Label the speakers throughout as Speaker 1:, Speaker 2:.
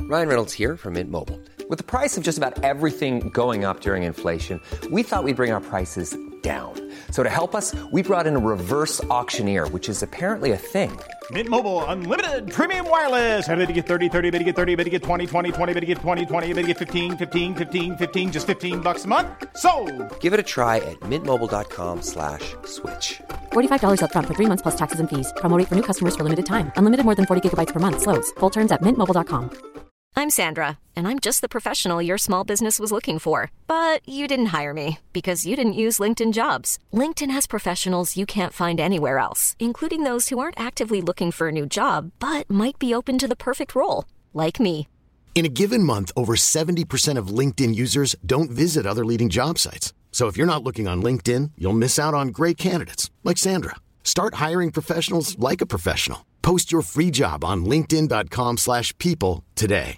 Speaker 1: Ryan Reynolds here from Mint Mobile. With the price of just about everything going up during inflation, we thought we'd bring our prices down. So to help us, we brought in a reverse auctioneer, which is apparently a thing.
Speaker 2: Mint Mobile Unlimited Premium Wireless. How to get 30, 30, bit to get 30, bit to get 20, 20, 20, bit to get 20, 20, bit to get 15, 15, 15, 15, just $15 a month? Sold!
Speaker 1: Give it a try at mintmobile.com/switch.
Speaker 3: $45 up front for 3 months plus taxes and fees. Promo rate for new customers for limited time. Unlimited more than 40 gigabytes per month. Slows full terms at mintmobile.com.
Speaker 4: I'm Sandra, and I'm just the professional your small business was looking for. But you didn't hire me because you didn't use LinkedIn Jobs. LinkedIn has professionals you can't find anywhere else, including those who aren't actively looking for a new job, but might be open to the perfect role, like me.
Speaker 5: In a given month, over 70% of LinkedIn users don't visit other leading job sites. So if you're not looking on LinkedIn, you'll miss out on great candidates like Sandra. Start hiring professionals like a professional. Post your free job on linkedin.com/people today.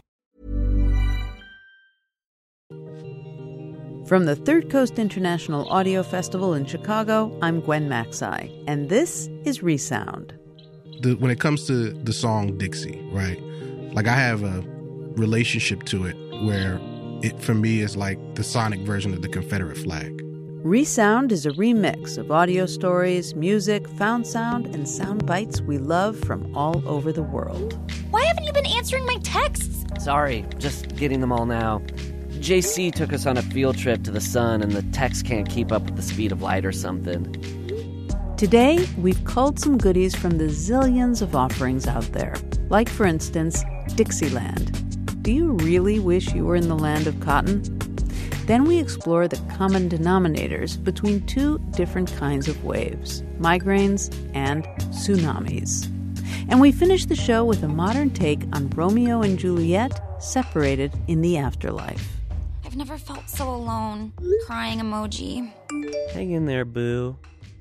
Speaker 6: From the Third Coast International Audio Festival in Chicago, I'm Gwen Macsai, and this is Resound.
Speaker 7: When it comes to the song Dixie, right? Like, I have a relationship to it where it, for me, is like the sonic version of the Confederate flag.
Speaker 6: Resound is a remix of audio stories, music, found sound, and sound bites we love from all over the world.
Speaker 8: Why haven't you been answering my texts?
Speaker 9: Sorry, just getting them all now. JC took us on a field trip to the sun, and the text can't keep up with the speed of light or something.
Speaker 6: Today, we've culled some goodies from the zillions of offerings out there. Like, for instance, Dixieland. Do you really wish you were in the land of cotton? Then we explore the common denominators between two different kinds of waves, migraines and tsunamis. And we finish the show with a modern take on Romeo and Juliet separated in the afterlife.
Speaker 8: I've never felt so alone. Crying emoji.
Speaker 9: Hang in there, boo.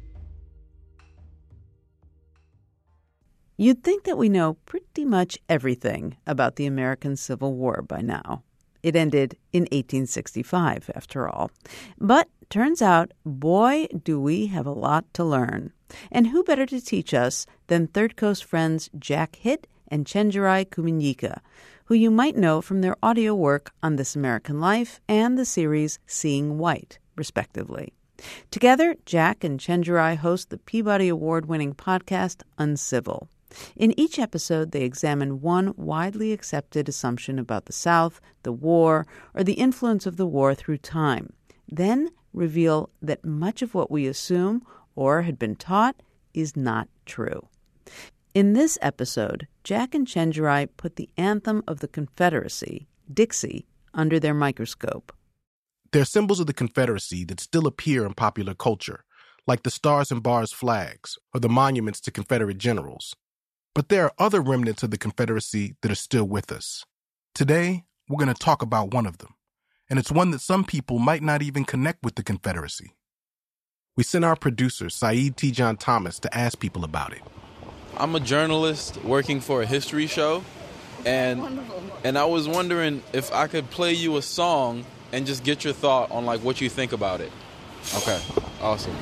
Speaker 6: You'd think that we know pretty much everything about the American Civil War by now. It ended in 1865, after all. But turns out, boy, do we have a lot to learn. And who better to teach us than Third Coast friends Jack Hitt and Chenjerai Kumanyika, who you might know from their audio work on This American Life and the series Seeing White, respectively. Together, Jack and Chenjerai host the Peabody Award-winning podcast Uncivil. In each episode, they examine one widely accepted assumption about the South, the war, or the influence of the war through time, then reveal that much of what we assume or had been taught is not true. In this episode, Jack and Chenjerai put the anthem of the Confederacy, Dixie, under their microscope.
Speaker 7: There are symbols of the Confederacy that still appear in popular culture, like the Stars and Bars flags or the monuments to Confederate generals. But there are other remnants of the Confederacy that are still with us. Today, we're going to talk about one of them, and it's one that some people might not even connect with the Confederacy. We sent our producer, Saeed Tijan Thomas, to ask people about it.
Speaker 10: I'm a journalist working for a history show, and I was wondering if I could play you a song and just get your thought on like what you think about it. Okay, awesome.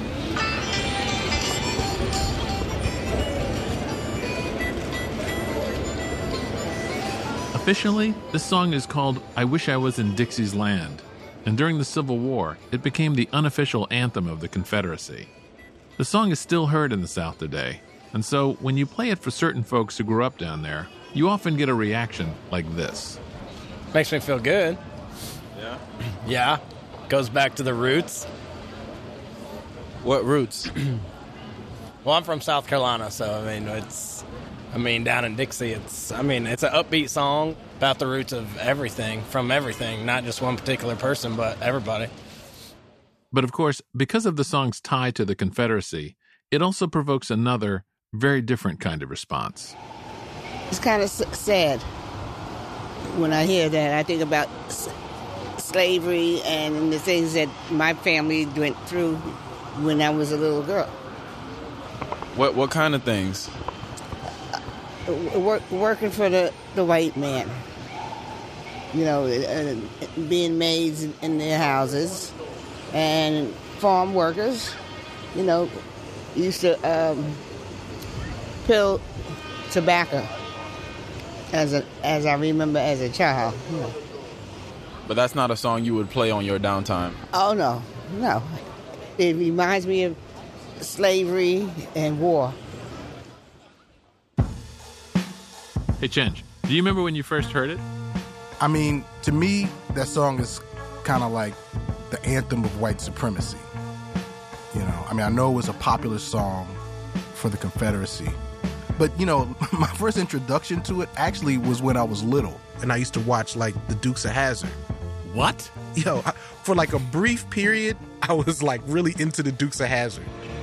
Speaker 11: Officially, this song is called I Wish I Was in Dixie's Land, and during the Civil War, it became the unofficial anthem of the Confederacy. The song is still heard in the South today, and so when you play it for certain folks who grew up down there, you often get a reaction like this.
Speaker 12: Makes me feel good.
Speaker 10: Yeah?
Speaker 12: Yeah. Goes back to the roots.
Speaker 10: What roots?
Speaker 12: Well, I'm from South Carolina, so, down in Dixie, it's an upbeat song about the roots of everything, from everything, not just one particular person, but everybody.
Speaker 11: But of course, because of the song's tie to the Confederacy, it also provokes another, very different kind of response.
Speaker 13: It's kind of sad when I hear that. I think about slavery and the things that my family went through when I was a little girl.
Speaker 10: What kind of things?
Speaker 13: Working for the white man. Being maids in their houses, and farm workers, used to peel tobacco as I remember as a child. Yeah.
Speaker 10: But that's not a song you would play on your downtime.
Speaker 13: Oh, no. It reminds me of slavery and war.
Speaker 11: Hey, Chenj, do you remember when you first heard it?
Speaker 7: I mean, to me, that song is kind of like the anthem of white supremacy. You know, I mean, I know it was a popular song for the Confederacy. But, you know, my first introduction to it actually was when I was little. And I used to watch, like, the Dukes of Hazzard.
Speaker 11: What?
Speaker 7: Yo, for like a brief period, I was like really into the Dukes of Hazzard.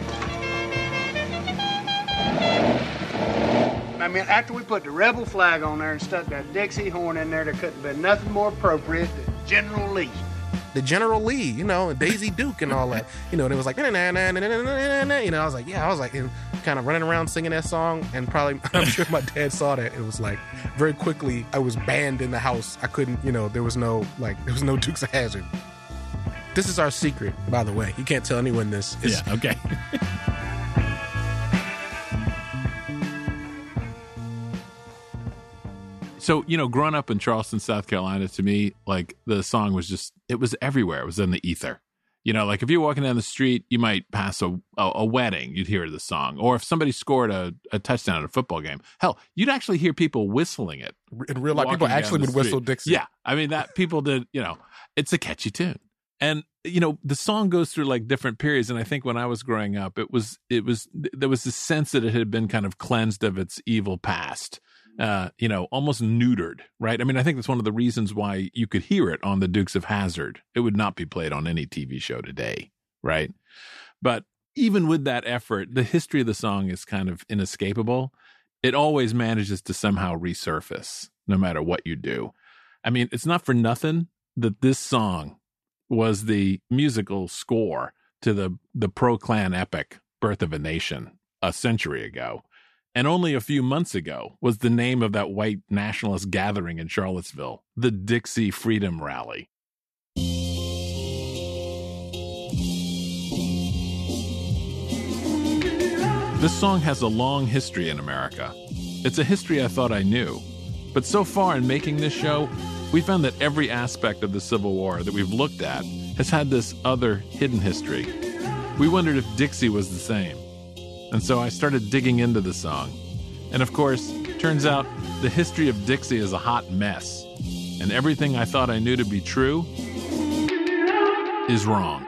Speaker 14: I mean, after we put the rebel flag on there and stuck that Dixie horn in there, there couldn't have been nothing more appropriate than General Lee.
Speaker 7: The General Lee, you know, and Daisy Duke and all that. You know, and it was like, you know, I was like, yeah, I was like kind of running around singing that song. And probably, I'm sure my dad saw that. It was like, very quickly, I was banned in the house. I couldn't, you know, there was no Dukes of Hazzard. This is our secret, by the way. You can't tell anyone this.
Speaker 11: Yeah, okay. So, you know, growing up in Charleston, South Carolina, to me, like, the song was just, it was everywhere. It was in the ether. You know, like, if you're walking down the street, you might pass a wedding, you'd hear the song. Or if somebody scored a touchdown at a football game, hell, you'd actually hear people whistling it.
Speaker 7: In real life, people actually would whistle Dixie.
Speaker 11: Yeah, I mean, that people did, you know, it's a catchy tune. And, you know, the song goes through, like, different periods. And I think when I was growing up, there was this sense that it had been kind of cleansed of its evil past. You know, almost neutered, right? I mean, I think that's one of the reasons why you could hear it on the Dukes of Hazzard. It would not be played on any TV show today, right? But even with that effort, the history of the song is kind of inescapable. It always manages to somehow resurface, no matter what you do. I mean, it's not for nothing that this song was the musical score to the pro-Klan epic Birth of a Nation a century ago. And only a few months ago was the name of that white nationalist gathering in Charlottesville, the Dixie Freedom Rally. This song has a long history in America. It's a history I thought I knew. But so far in making this show, we found that every aspect of the Civil War that we've looked at has had this other hidden history. We wondered if Dixie was the same. And so I started digging into the song. And of course, turns out the history of Dixie is a hot mess. And everything I thought I knew to be true is wrong.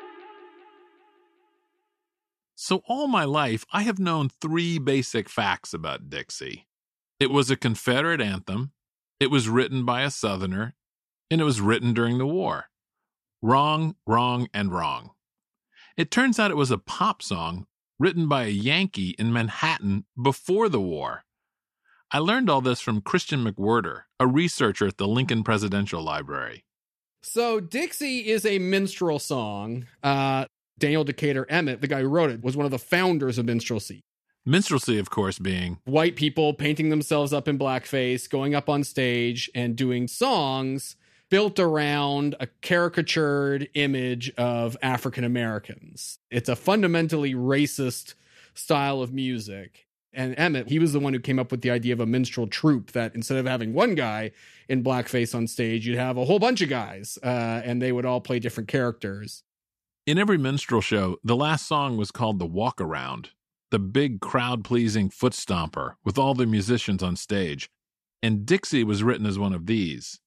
Speaker 11: So all my life, I have known 3 basic facts about Dixie. It was a Confederate anthem, it was written by a Southerner, and it was written during the war. Wrong, wrong, and wrong. It turns out it was a pop song written by a Yankee in Manhattan before the war. I learned all this from Christian McWhirter, a researcher at the Lincoln Presidential Library.
Speaker 15: So Dixie is a minstrel song. Daniel Decatur Emmett, the guy who wrote it, was one of the founders of minstrelsy.
Speaker 11: Minstrelsy, of course, being
Speaker 15: white people painting themselves up in blackface, going up on stage and doing songs built around a caricatured image of African Americans. It's a fundamentally racist style of music. And Emmett, he was the one who came up with the idea of a minstrel troupe, that instead of having one guy in blackface on stage, you'd have a whole bunch of guys, and they would all play different characters.
Speaker 11: In every minstrel show, the last song was called the walk-around, the big crowd-pleasing foot stomper with all the musicians on stage. And Dixie was written as one of these.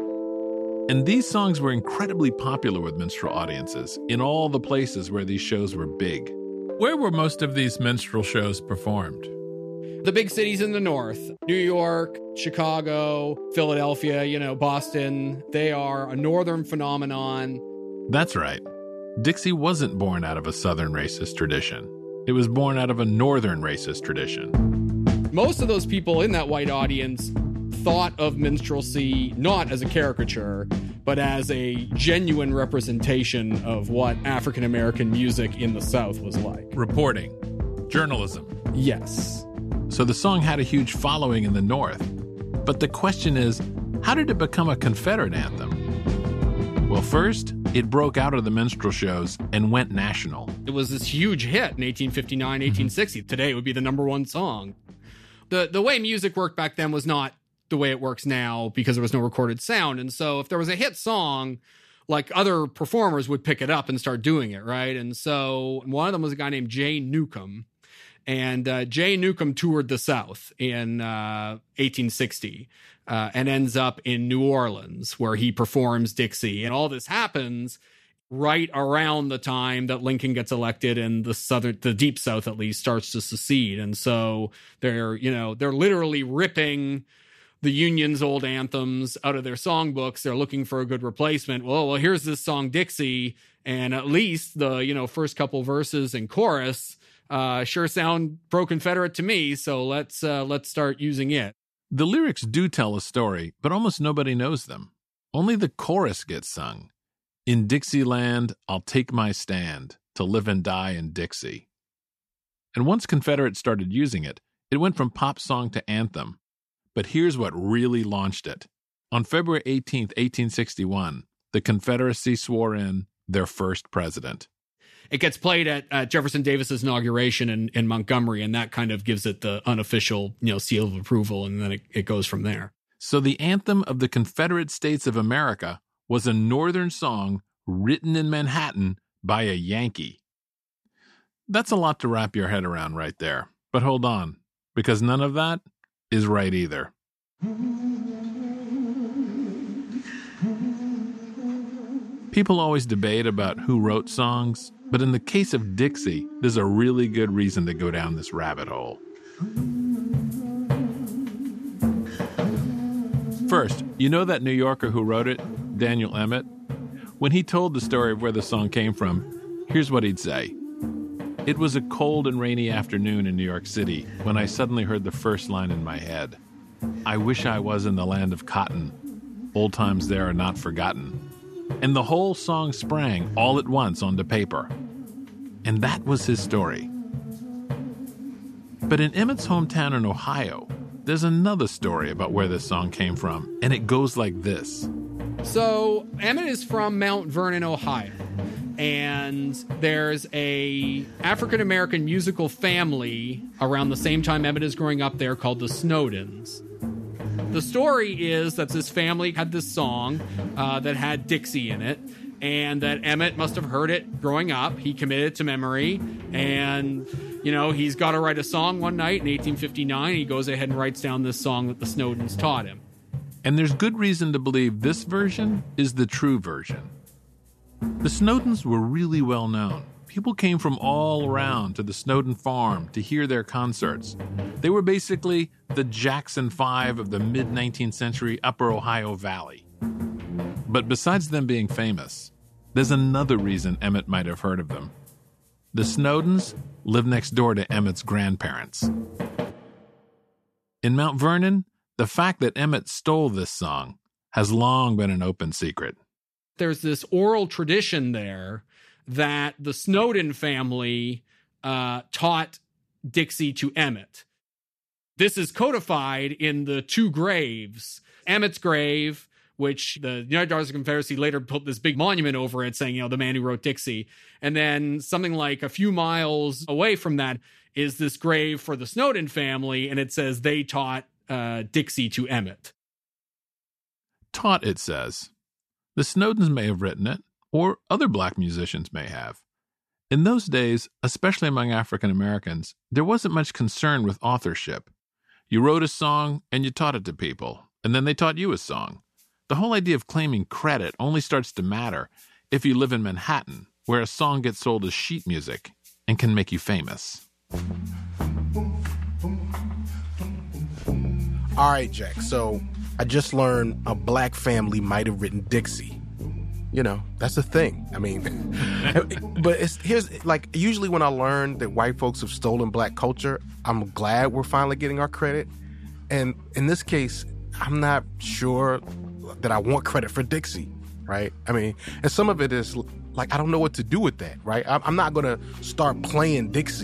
Speaker 11: And these songs were incredibly popular with minstrel audiences in all the places where these shows were big. Where were most of these minstrel shows performed?
Speaker 15: The big cities in the north, New York, Chicago, Philadelphia, Boston, they are a northern phenomenon.
Speaker 11: That's right. Dixie wasn't born out of a southern racist tradition. It was born out of a northern racist tradition.
Speaker 15: Most of those people in that white audience thought of minstrelsy not as a caricature, but as a genuine representation of what African American music in the South was like.
Speaker 11: Reporting. Journalism.
Speaker 15: Yes.
Speaker 11: So the song had a huge following in the North. But the question is, how did it become a Confederate anthem? Well, first, it broke out of the minstrel shows and went national.
Speaker 15: It was this huge hit in 1859, 1860. Today it would be the number one song. The way music worked back then was not the way it works now because there was no recorded sound. And so if there was a hit song, like other performers would pick it up and start doing it, right? And so one of them was a guy named Jay Newcomb. And Jay Newcomb toured the South in 1860 and ends up in New Orleans, where he performs Dixie. And all this happens right around the time that Lincoln gets elected and the Deep South at least starts to secede. And so they're literally ripping the Union's old anthems out of their songbooks. They're looking for a good replacement. Well, here's this song Dixie, and at least the first couple verses and chorus sure sound pro-Confederate to me. So let's start using it.
Speaker 11: The lyrics do tell a story, but almost nobody knows them. Only the chorus gets sung. In Dixieland, I'll take my stand to live and die in Dixie. And once Confederates started using it, it went from pop song to anthem. But here's what really launched it. On February 18th, 1861, the Confederacy swore in their first president.
Speaker 15: It gets played at Jefferson Davis's inauguration in Montgomery, and that kind of gives it the unofficial, seal of approval, and then it goes from there.
Speaker 11: So the anthem of the Confederate States of America was a Northern song written in Manhattan by a Yankee. That's a lot to wrap your head around right there. But hold on, because none of that is right either. People always debate about who wrote songs, but in the case of Dixie, there's a really good reason to go down this rabbit hole. First, you know that New Yorker who wrote it, Daniel Emmett? When he told the story of where the song came from, here's what he'd say. It was a cold and rainy afternoon in New York City when I suddenly heard the first line in my head. I wish I was in the land of cotton. Old times there are not forgotten. And the whole song sprang all at once onto paper. And that was his story. But in Emmett's hometown in Ohio, there's another story about where this song came from, and it goes like this.
Speaker 15: So Emmett is from Mount Vernon, Ohio, and there's a African-American musical family around the same time Emmett is growing up there called the Snowdens. The story is that this family had this song that had Dixie in it, and that Emmett must have heard it growing up. He committed it to memory, and, he's got to write a song one night in 1859. He goes ahead and writes down this song that the Snowdens taught him.
Speaker 11: And there's good reason to believe this version is the true version. The Snowdens were really well known. People came from all around to the Snowden farm to hear their concerts. They were basically the Jackson 5 of the mid-19th century Upper Ohio Valley. But besides them being famous, there's another reason Emmett might have heard of them. The Snowdens lived next door to Emmett's grandparents. In Mount Vernon, the fact that Emmett stole this song has long been an open secret.
Speaker 15: There's this oral tradition there that the Snowden family taught Dixie to Emmett. This is codified in the two graves. Emmett's grave, which the United Daughters of the Confederacy later put this big monument over it saying, the man who wrote Dixie. And then something like a few miles away from that is this grave for the Snowden family, and it says they taught Dixie to Emmett.
Speaker 11: Taught, it says. The Snowdens may have written it, or other black musicians may have. In those days, especially among African Americans, there wasn't much concern with authorship. You wrote a song and you taught it to people, and then they taught you a song. The whole idea of claiming credit only starts to matter if you live in Manhattan, where a song gets sold as sheet music and can make you famous.
Speaker 7: All right, Jack, so I just learned a black family might have written Dixie. That's a thing. I mean, but usually when I learn that white folks have stolen black culture, I'm glad we're finally getting our credit. And in this case, I'm not sure that I want credit for Dixie, right? I mean, and some of it is I don't know what to do with that, right? I'm not going to start playing Dixie.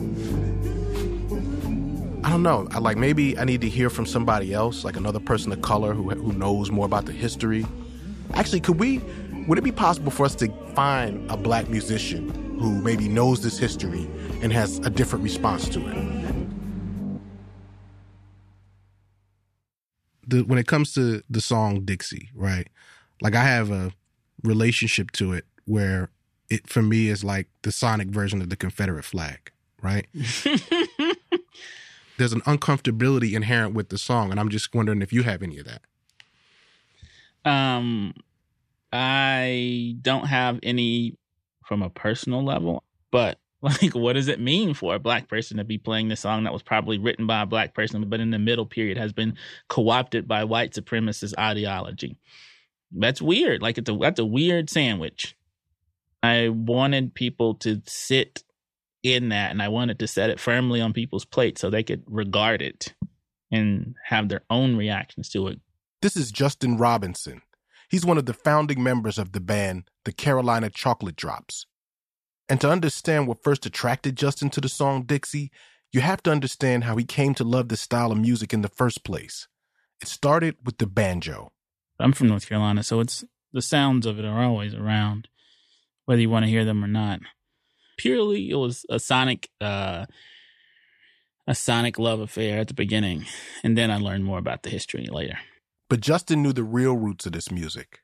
Speaker 7: I don't know. Maybe I need to hear from somebody else, like another person of color who knows more about the history. Actually, would it be possible for us to find a black musician who maybe knows this history and has a different response to it? when it comes to the song Dixie, right? Like, I have a relationship to it where it, for me, is like the sonic version of the Confederate flag, right? There's an uncomfortability inherent with the song, and I'm just wondering if you have any of that.
Speaker 16: I don't have any from a personal level, but like, what does it mean for a black person to be playing this song that was probably written by a black person, but in the middle period has been co-opted by white supremacist ideology? That's weird. Like, that's a weird sandwich. I wanted people to sit in that, and I wanted to set it firmly on people's plate so they could regard it and have their own reactions to it.
Speaker 7: This is Justin Robinson. He's one of the founding members of the band, the Carolina Chocolate Drops. And to understand what first attracted Justin to the song Dixie, you have to understand how he came to love this style of music in the first place. It started with the banjo.
Speaker 16: I'm from North Carolina, so it's the sounds of it are always around, whether you want to hear them or not. Purely, it was a sonic love affair at the beginning, and then I learned more about the history later.
Speaker 7: But Justin knew the real roots of this music.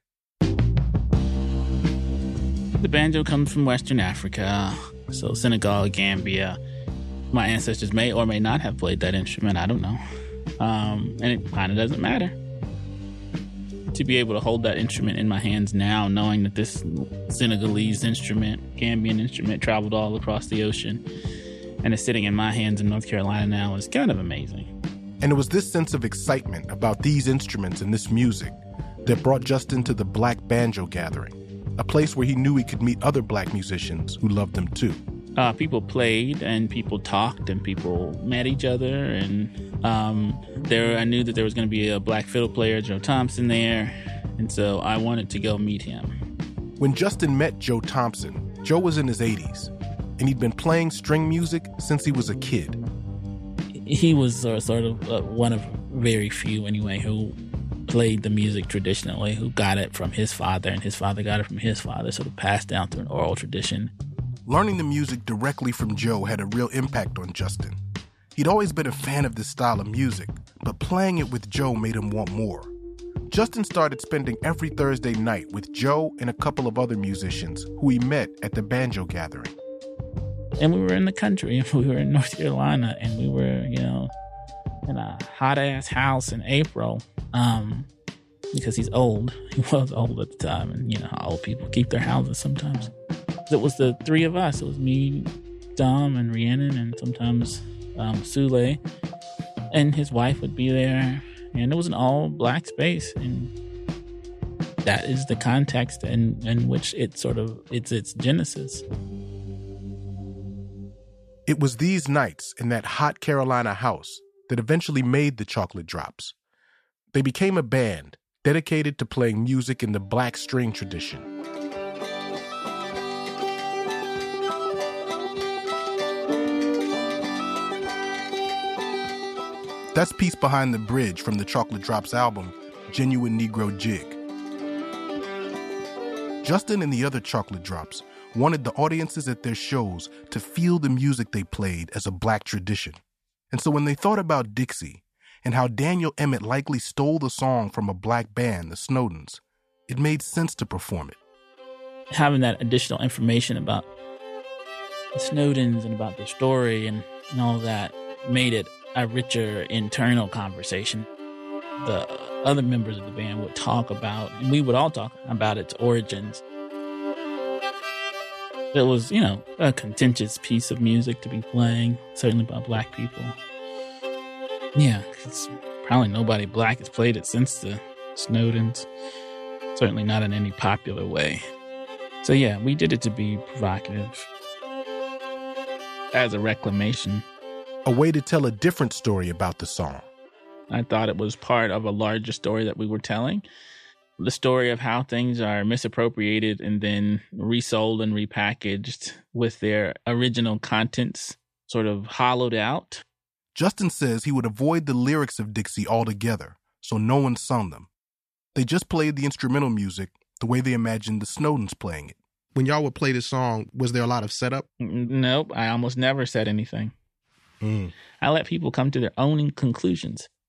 Speaker 16: The banjo comes from Western Africa, so Senegal, Gambia. My ancestors may or may not have played that instrument, I don't know. And it kind of doesn't matter. To be able to hold that instrument in my hands now, knowing that this Senegalese instrument, Gambian instrument, traveled all across the ocean and is sitting in my hands in North Carolina now, is kind of amazing.
Speaker 7: And it was this sense of excitement about these instruments and this music that brought Justin to the Black Banjo Gathering, a place where he knew he could meet other black musicians who loved them too.
Speaker 16: People played and people talked and people met each other, and I knew that there was going to be a black fiddle player, Joe Thompson, there, and so I wanted to go meet him.
Speaker 7: When Justin met Joe Thompson, Joe was in his 80s, and he'd been playing string music since he was a kid.
Speaker 16: He was sort of one of very few, anyway, who played the music traditionally, who got it from his father, and his father got it from his father, sort of passed down through an oral tradition.
Speaker 7: Learning the music directly from Joe had a real impact on Justin. He'd always been a fan of this style of music, but playing it with Joe made him want more. Justin started spending every Thursday night with Joe and a couple of other musicians who he met at the Banjo Gathering.
Speaker 16: And we were in the country, and we were in North Carolina, and we were, in a hot-ass house in April, because he's old. He was old at the time, and how old people keep their houses sometimes. It was the three of us. It was me, Dom, and Rhiannon, and sometimes Sule. And his wife would be there. And it was an all-black space. And that is the context in which it's its genesis.
Speaker 7: It was these nights in that hot Carolina house that eventually made the Chocolate Drops. They became a band dedicated to playing music in the black string tradition. That's Peace Behind the Bridge from the Chocolate Drops album, Genuine Negro Jig. Justin and the other Chocolate Drops wanted the audiences at their shows to feel the music they played as a black tradition. And so when they thought about Dixie and how Daniel Emmett likely stole the song from a black band, the Snowdens, it made sense to perform it.
Speaker 16: Having that additional information about the Snowdens and about their story and all that made it a richer internal conversation. The other members of the band would talk about, and we would all talk about its origins. It was, a contentious piece of music to be playing, certainly by black people. Yeah, because probably nobody black has played it since the Snowdens. Certainly not in any popular way. So yeah, we did it to be provocative. As a reclamation.
Speaker 7: A way to tell a different story about the song.
Speaker 16: I thought it was part of a larger story that we were telling. The story of how things are misappropriated and then resold and repackaged with their original contents sort of hollowed out.
Speaker 7: Justin says he would avoid the lyrics of Dixie altogether, so no one sung them. They just played the instrumental music the way they imagined the Snowdens playing it. When y'all would play this song, was there a lot of setup?
Speaker 16: Nope, I almost never said anything. I let people come to their own conclusions.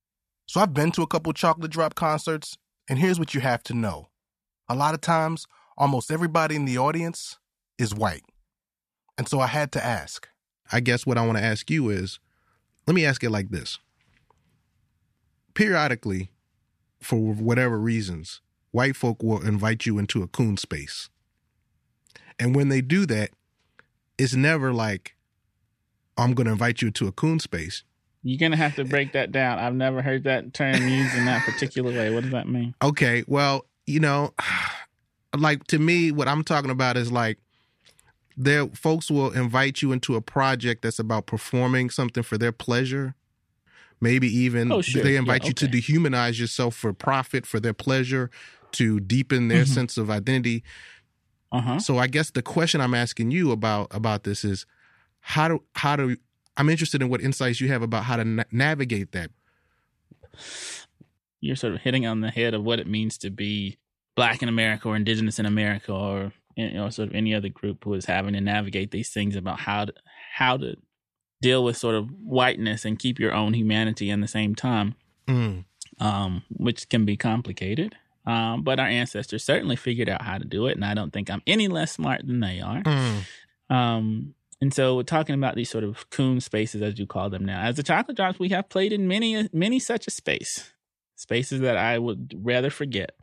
Speaker 7: So I've been to a couple Chocolate Drop concerts, and here's what you have to know. A lot of times, almost everybody in the audience is white. And so I had to ask. I guess what I want to ask you is, let me ask it like this. Periodically, for whatever reasons, white folk will invite you into a coon space. And when they do that, it's never like, I'm going to invite you into a coon space.
Speaker 16: You're going to have to break that down. I've never heard that term used in that particular way. What does that mean?
Speaker 7: Okay, well, like to me, what I'm talking about is like, folks will invite you into a project that's about performing something for their pleasure. Maybe even they invite you to dehumanize yourself for profit, for their pleasure, to deepen their sense of identity. So I guess the question I'm asking you about this is, how do I'm interested in what insights you have about how to navigate that.
Speaker 16: You're sort of hitting on the head of what it means to be Black in America or Indigenous in America, or sort of any other group who is having to navigate these things about how to deal with sort of whiteness and keep your own humanity in the same time, which can be complicated. But our ancestors certainly figured out how to do it, and I don't think I'm any less smart than they are. And so we're talking about these sort of coon spaces, as you call them now. As the Chocolate Drops, we have played in many such a spaces that I would rather forget.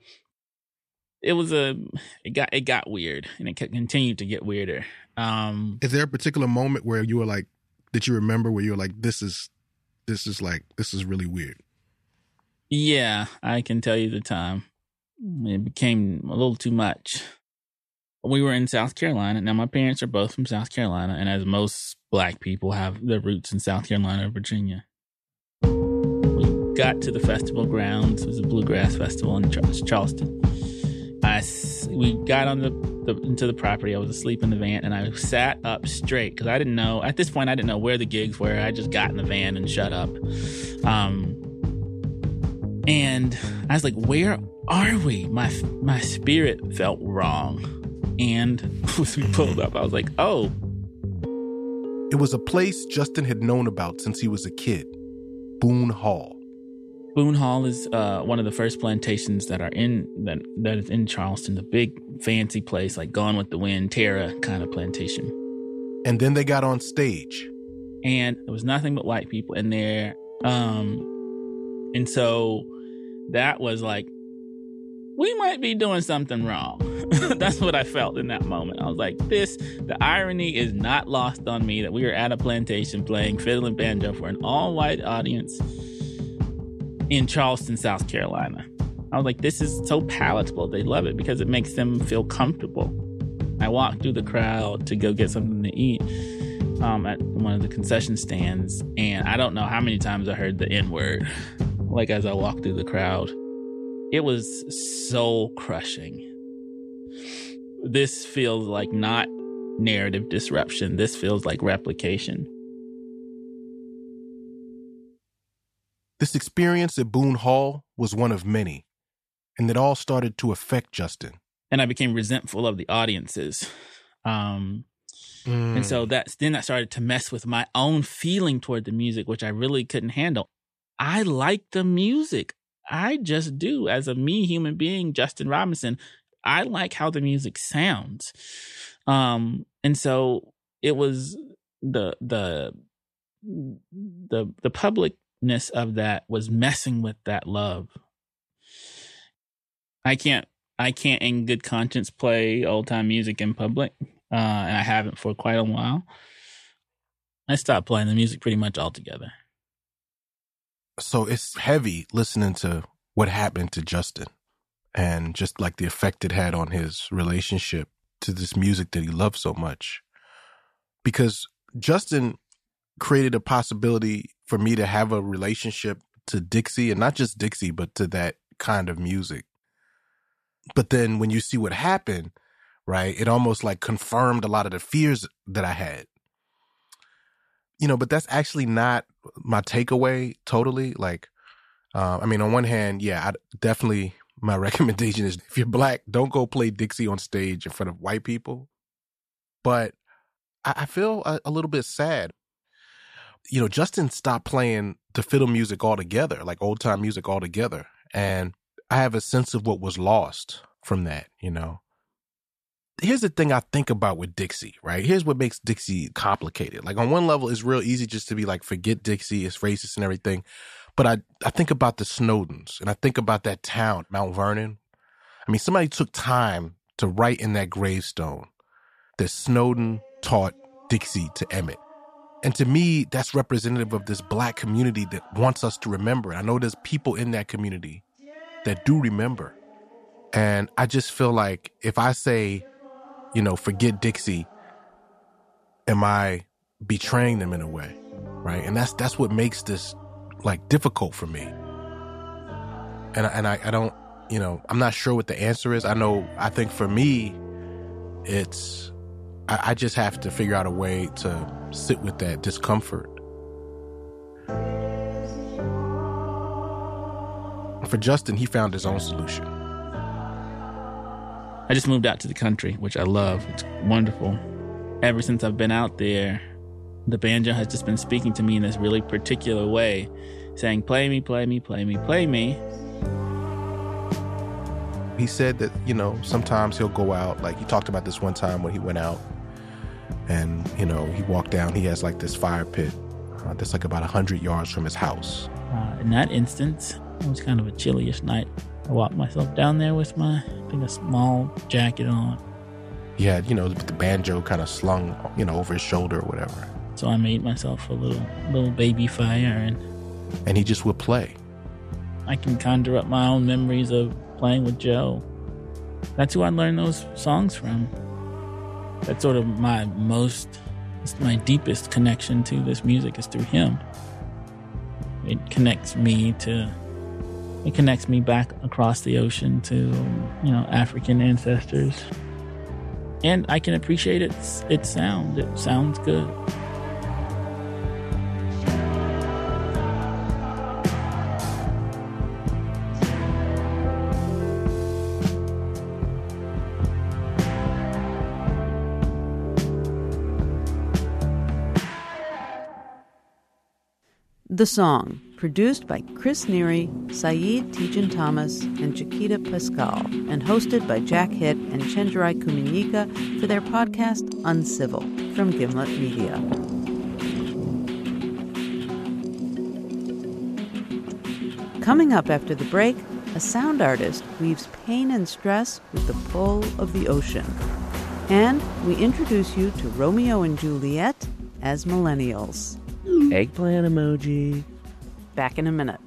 Speaker 16: It got weird, and it continued to get weirder.
Speaker 7: Is there a particular moment where you were like, that you remember where you were like, this is really weird?
Speaker 16: Yeah, I can tell you the time. It became a little too much. We were in South Carolina. Now, my parents are both from South Carolina, and as most Black people have their roots in South Carolina or Virginia. We got to the festival grounds. It was a bluegrass festival in Charleston. We got on into the property. I was asleep in the van, and I sat up straight because I didn't know. At this point, I didn't know where the gigs were. I just got in the van and shut up. And I was like, where are we? My spirit felt wrong. And as we pulled up, I was like, oh.
Speaker 7: It was a place Justin had known about since he was a kid. Boone Hall.
Speaker 16: Boone Hall is one of the first plantations that is in Charleston. The big fancy place, like Gone with the Wind, Terra kind of plantation.
Speaker 7: And then they got on stage.
Speaker 16: And there was nothing but white people in there. And so that was like, we might be doing something wrong. That's what I felt in that moment. I was like, the irony is not lost on me that we were at a plantation playing fiddle and banjo for an all-white audience in Charleston, South Carolina. I was like, this is so palatable. They love it because it makes them feel comfortable. I walked through the crowd to go get something to eat at one of the concession stands, and I don't know how many times I heard the N-word, like as I walked through the crowd. It was soul crushing. This feels like not narrative disruption. This feels like replication.
Speaker 7: This experience at Boone Hall was one of many, and it all started to affect Justin.
Speaker 16: And I became resentful of the audiences. And so that started to mess with my own feeling toward the music, which I really couldn't handle. I like the music. I just do. As a human being, Justin Robinson, I like how the music sounds. And so it was the publicness of that was messing with that love. I can't in good conscience play old time music in public. And I haven't for quite a while. I stopped playing the music pretty much altogether.
Speaker 7: So it's heavy listening to what happened to Justin and just like the effect it had on his relationship to this music that he loved so much. Because Justin created a possibility for me to have a relationship to Dixie, and not just Dixie, but to that kind of music. But then when you see what happened, right, it almost like confirmed a lot of the fears that I had. But that's actually not my takeaway totally. Like, on one hand, yeah, my recommendation is if you're Black, don't go play Dixie on stage in front of white people. But I feel a little bit sad. Justin stopped playing fiddle music altogether, like old time music altogether. And I have a sense of what was lost from that, you know. Here's the thing I think about with Dixie, right? Here's what makes Dixie complicated. Like on one level, it's real easy just to be like, forget Dixie, it's racist and everything. But I think about the Snowdens, and I think about that town, Mount Vernon. I mean, somebody took time to write in that gravestone that Snowden taught Dixie to Emmett. And to me, that's representative of this Black community that wants us to remember. I know there's people in that community that do remember. And I just feel like if I say, you know, forget Dixie, am I betraying them in a way, right? And that's what makes this, like, difficult for me. And I don't, you know, I'm not sure what the answer is. I think for me, it's, I just have to figure out a way to sit with that discomfort. For Justin, he found his own solution.
Speaker 16: I just moved out to the country, which I love. It's wonderful. Ever since I've been out there, the banjo has just been speaking to me in this really particular way, saying, play me, play me, play me, play me.
Speaker 7: He said that, you know, sometimes he'll go out, like he talked about this one time when he went out and, you know, he walked down, he has like this fire pit that's like about 100 yards from his house.
Speaker 16: In that instance, it was kind of a chilly-ish night. I walked myself down there with I think a small jacket on.
Speaker 7: He had, you know, the banjo kind of slung, you know, over his shoulder or whatever.
Speaker 16: So I made myself a little baby fire
Speaker 7: and he just would play.
Speaker 16: I can conjure up my own memories of playing with Joe. That's who I learned those songs from. That's sort of my deepest connection to this music is through him. It connects me back across the ocean to, you know, African ancestors. And I can appreciate its sound. It sounds good.
Speaker 6: The Song, produced by Chris Neary, Saeed Tejan-Thomas, and Chiquita Pascal, and hosted by Jack Hitt and Chenjerai Kumanyika for their podcast Uncivil from Gimlet Media. Coming up after the break, a sound artist weaves pain and stress with the pull of the ocean. And we introduce you to Romeo and Juliet as millennials.
Speaker 9: Eggplant emoji.
Speaker 6: Back in a minute.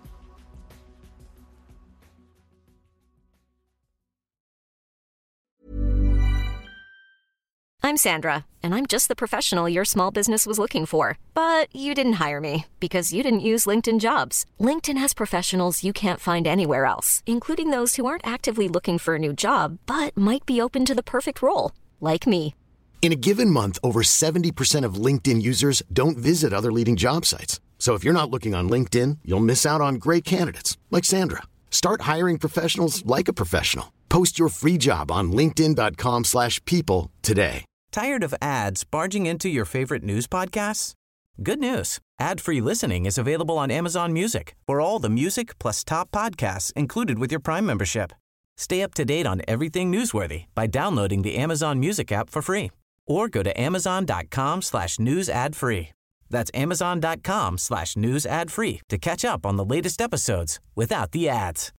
Speaker 4: I'm Sandra, and I'm just the professional your small business was looking for. But you didn't hire me because you didn't use LinkedIn Jobs. LinkedIn has professionals you can't find anywhere else, including those who aren't actively looking for a new job, but might be open to the perfect role, like me.
Speaker 5: In a given month, over 70% of LinkedIn users don't visit other leading job sites. So if you're not looking on LinkedIn, you'll miss out on great candidates like Sandra. Start hiring professionals like a professional. Post your free job on linkedin.com/people today.
Speaker 17: Tired of ads barging into your favorite news podcasts? Good news. Ad-free listening is available on Amazon Music for all the music plus top podcasts included with your Prime membership. Stay up to date on everything newsworthy by downloading the Amazon Music app for free. Or go to amazon.com/news ad free. That's amazon.com/news ad free to catch up on the latest episodes without the ads.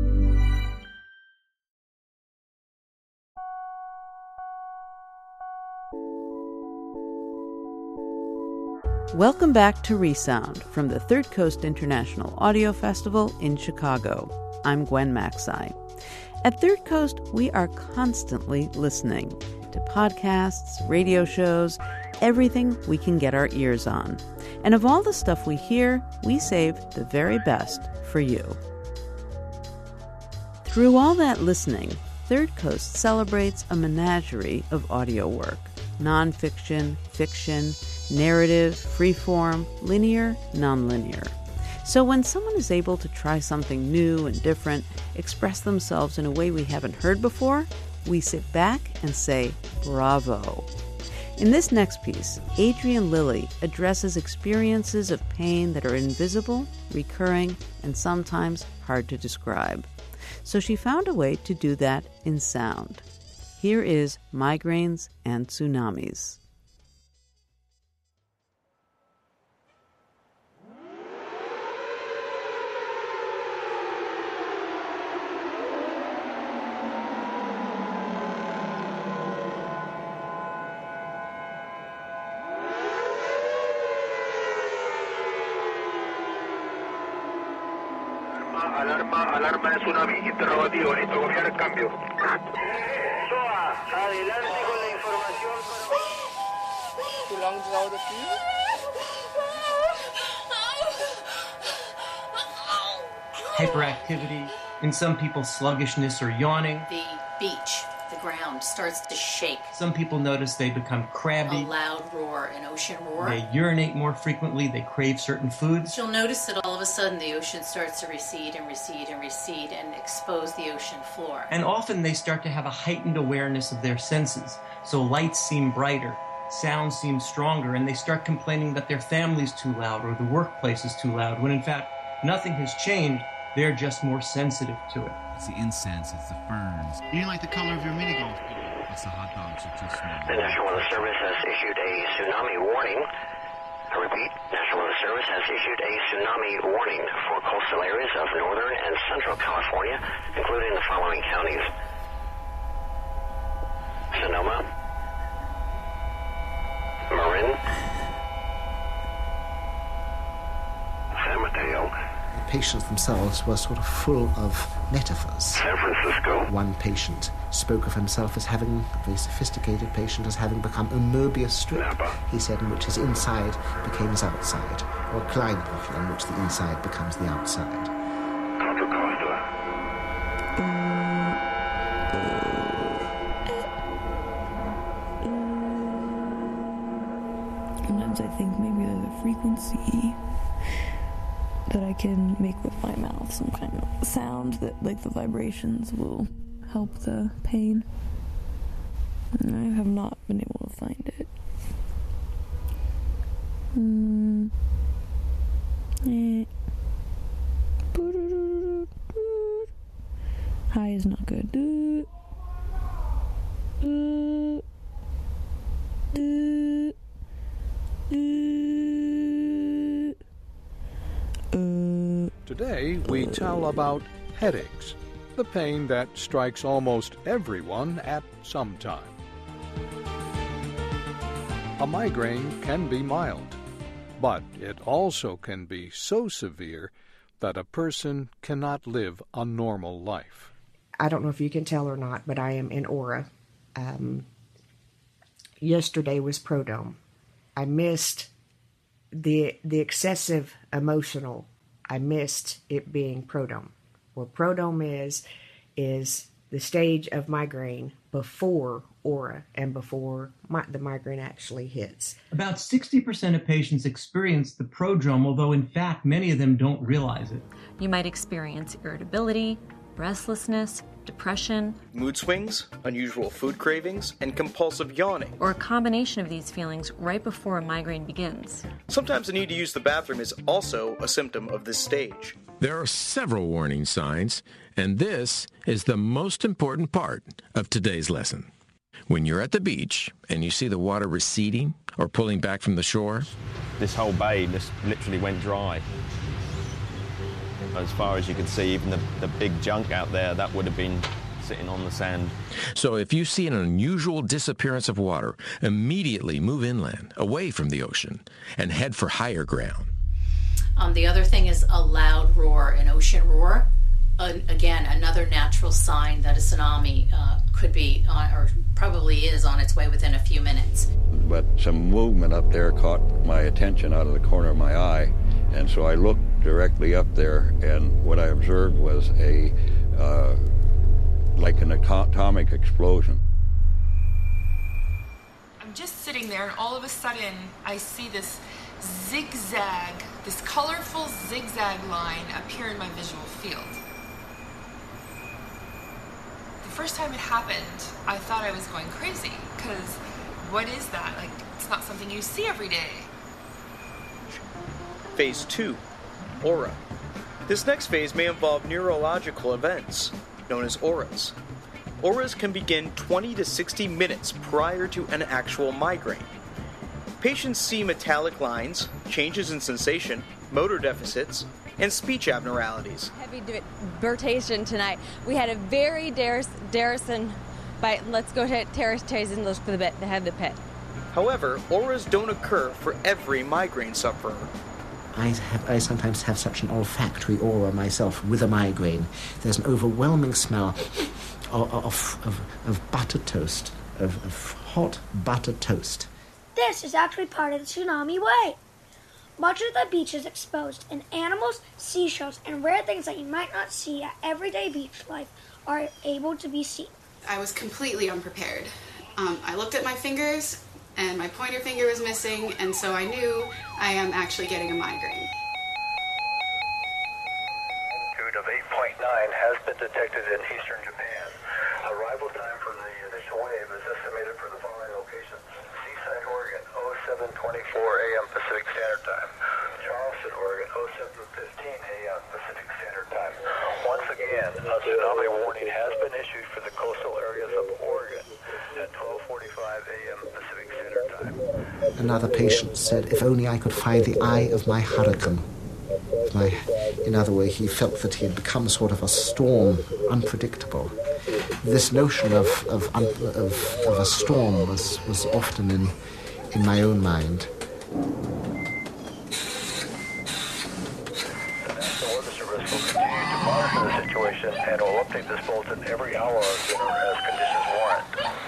Speaker 6: Welcome back to Resound from the Third Coast International Audio Festival in Chicago. I'm Gwen Macsai. At Third Coast, we are constantly listening to podcasts, radio shows, everything we can get our ears on. And of all the stuff we hear, we save the very best for you. Through all that listening, Third Coast celebrates a menagerie of audio work. Nonfiction, fiction, narrative, freeform, linear, nonlinear. So when someone is able to try something new and different, express themselves in a way we haven't heard before, we sit back and say, bravo. In this next piece, Adrian Lilly addresses experiences of pain that are invisible, recurring, and sometimes hard to describe. So she found a way to do that in sound. Here is Migraines and Tsunamis.
Speaker 18: Alarma de tsunami, interrogativo, listo, confiar en cambio. SOA, adelante con la información. Hoe lang zou dat duren?
Speaker 19: Hyperactivity, in some people sluggishness or yawning.
Speaker 20: The beach, the ground starts to shake.
Speaker 19: Some people notice they become crabby.
Speaker 20: A loud roar, an ocean roar.
Speaker 19: They urinate more frequently, they crave certain foods.
Speaker 20: You'll notice that all of a sudden the ocean starts to recede and recede and recede and expose the ocean floor.
Speaker 19: And often they start to have a heightened awareness of their senses. So lights seem brighter, sounds seem stronger, and they start complaining that their family's too loud or the workplace is too loud, when in fact nothing has changed. They're just more sensitive to it.
Speaker 21: It's the incense, it's the ferns. You like the color of your mini golf ball. It's the hot dogs are too small.
Speaker 18: The National Weather Service has issued a tsunami warning. I repeat, National Weather Service has issued a tsunami warning for coastal areas of northern and central California, including the following counties: Sonoma, Marin, San Mateo.
Speaker 22: The patients themselves were sort of full of metaphors.
Speaker 18: San Francisco.
Speaker 22: One patient spoke of himself as having, a very sophisticated patient, as having become a Mobius strip,
Speaker 18: Napa.
Speaker 22: He said, in which his inside became his outside, or a Klinefelter, in which the inside becomes the outside.
Speaker 18: Contra Costa.
Speaker 23: Sometimes I think maybe there's a frequency that I can make with my mouth, some kind of sound that, like, the vibrations will help the pain. And I have not been able to find it. High is not good.
Speaker 24: Today, we tell about headaches, the pain that strikes almost everyone at some time. A migraine can be mild, but it also can be so severe that a person cannot live a normal life.
Speaker 25: I don't know if you can tell or not, but I am in aura. Yesterday was prodome. I missed the excessive emotional. I missed it being prodome. What prodome is the stage of migraine before aura and before the migraine actually hits.
Speaker 19: About 60% of patients experience the prodrome, although in fact many of them don't realize it.
Speaker 26: You might experience irritability, restlessness, depression,
Speaker 27: mood swings, unusual food cravings, and compulsive yawning.
Speaker 26: Or a combination of these feelings right before a migraine begins.
Speaker 27: Sometimes the need to use the bathroom is also a symptom of this stage.
Speaker 28: There are several warning signs, and this is the most important part of today's lesson. When you're at the beach and you see the water receding or pulling back from the shore,
Speaker 29: this whole bay just literally went dry. As far as you could see, even the big junk out there, that would have been sitting on the sand.
Speaker 28: So if you see an unusual disappearance of water, immediately move inland, away from the ocean, and head for higher ground.
Speaker 20: The other thing is a loud roar, an ocean roar. Again, another natural sign that a tsunami could be on, or probably is on its way within a few minutes.
Speaker 30: But some movement up there caught my attention out of the corner of my eye, and so I looked directly up there, and what I observed was like an atomic explosion.
Speaker 31: I'm just sitting there, and all of a sudden I see this zigzag, this colorful zigzag line appear in my visual field. The first time it happened, I thought I was going crazy, because what is that? Like, it's not something you see every day.
Speaker 27: Phase 2, aura. This next phase may involve neurological events, known as auras. Auras can begin 20 to 60 minutes prior to an actual migraine. Patients see metallic lines, changes in sensation, motor deficits, and speech abnormalities.
Speaker 1: Heavy debatation tonight. We had a very Darrison, but let's go to Terrace and look for the head of the pit.
Speaker 27: However, auras don't occur for every migraine sufferer.
Speaker 22: I sometimes have such an olfactory aura myself with a migraine. There's an overwhelming smell of butter toast, of hot butter toast.
Speaker 2: This is actually part of the tsunami way. Much of the beach is exposed, and animals, seashells, and rare things that you might not see at everyday beach life are able to be seen.
Speaker 3: I was completely unprepared. I looked at my fingers, and my pointer finger was missing, and so I knew I am actually getting a migraine.
Speaker 7: Magnitude of 8.9 has been detected in eastern Japan. Arrival time for the initial wave is estimated for the following locations: Seaside, Oregon, 07:24 a.m. Pacific Standard Time. Charleston, Oregon, 07:15 a.m. Pacific Standard Time. Once again, a tsunami warning has been issued for the coastal areas of Oregon at 12:45 a.m. Pacific Standard Time.
Speaker 22: Another patient said, if only I could find the eye of my hurricane. In other words, he felt that he had become sort of a storm, unpredictable. This notion of a storm was often in my own mind.
Speaker 7: The National Weather Service will continue to monitor the situation and will update this bulletin every hour or sooner as conditions warrant.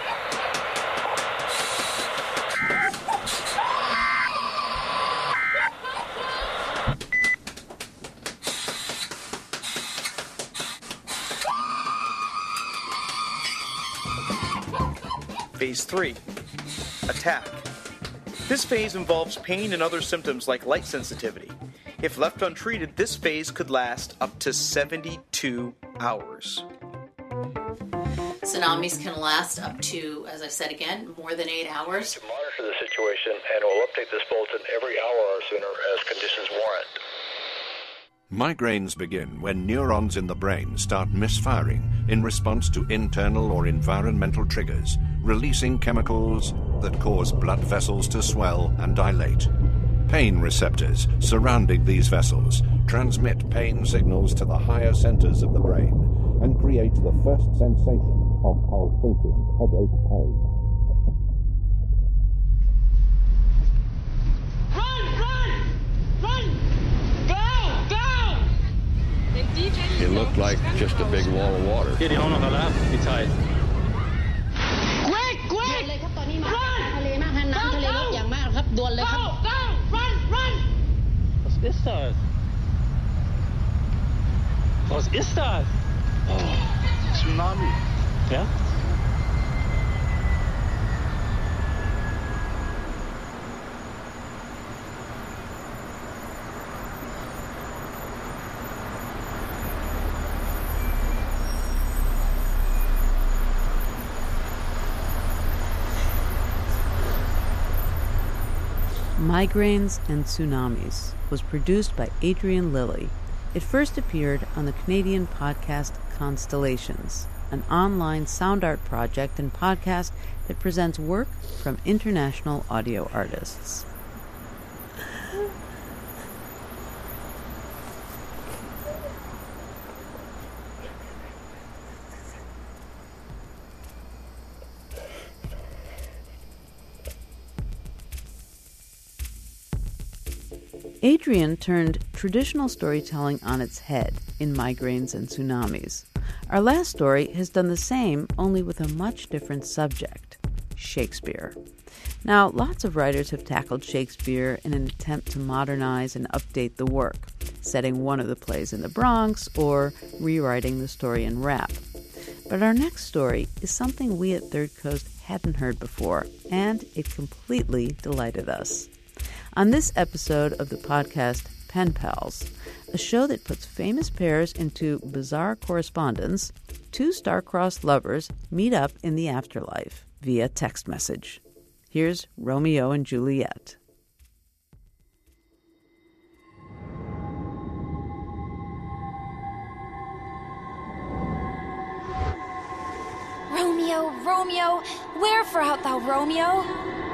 Speaker 27: Phase 3, attack. This phase involves pain and other symptoms like light sensitivity. If left untreated, this phase could last up to 72 hours.
Speaker 20: Tsunamis can last up to, as I said again, more than 8 hours.
Speaker 7: To monitor the situation and will update this bulletin every hour or sooner as conditions warrant.
Speaker 8: Migraines begin when neurons in the brain start misfiring in response to internal or environmental triggers, releasing chemicals that cause blood vessels to swell and dilate. Pain receptors surrounding these vessels transmit pain signals to the higher centers of the brain and create the first sensation of pulsating headache pain.
Speaker 30: It looked like just a big wall of water.
Speaker 3: Quick! Run! Was ist das? Was ist das?
Speaker 7: Oh, Tsunami.
Speaker 3: Ja?
Speaker 6: Migraines and Tsunamis was produced by Adrian Lilly. It first appeared on the Canadian podcast Constellations, an online sound art project and podcast that presents work from international audio artists. Adrian turned traditional storytelling on its head in Migraines and Tsunamis. Our last story has done the same, only with a much different subject, Shakespeare. Now, lots of writers have tackled Shakespeare in an attempt to modernize and update the work, setting one of the plays in the Bronx or rewriting the story in rap. But our next story is something we at Third Coast hadn't heard before, and it completely delighted us. On this episode of the podcast Pen Pals, a show that puts famous pairs into bizarre correspondence, two star-crossed lovers meet up in the afterlife via text message. Here's Romeo and Juliet.
Speaker 4: Romeo, Romeo, wherefore art thou, Romeo?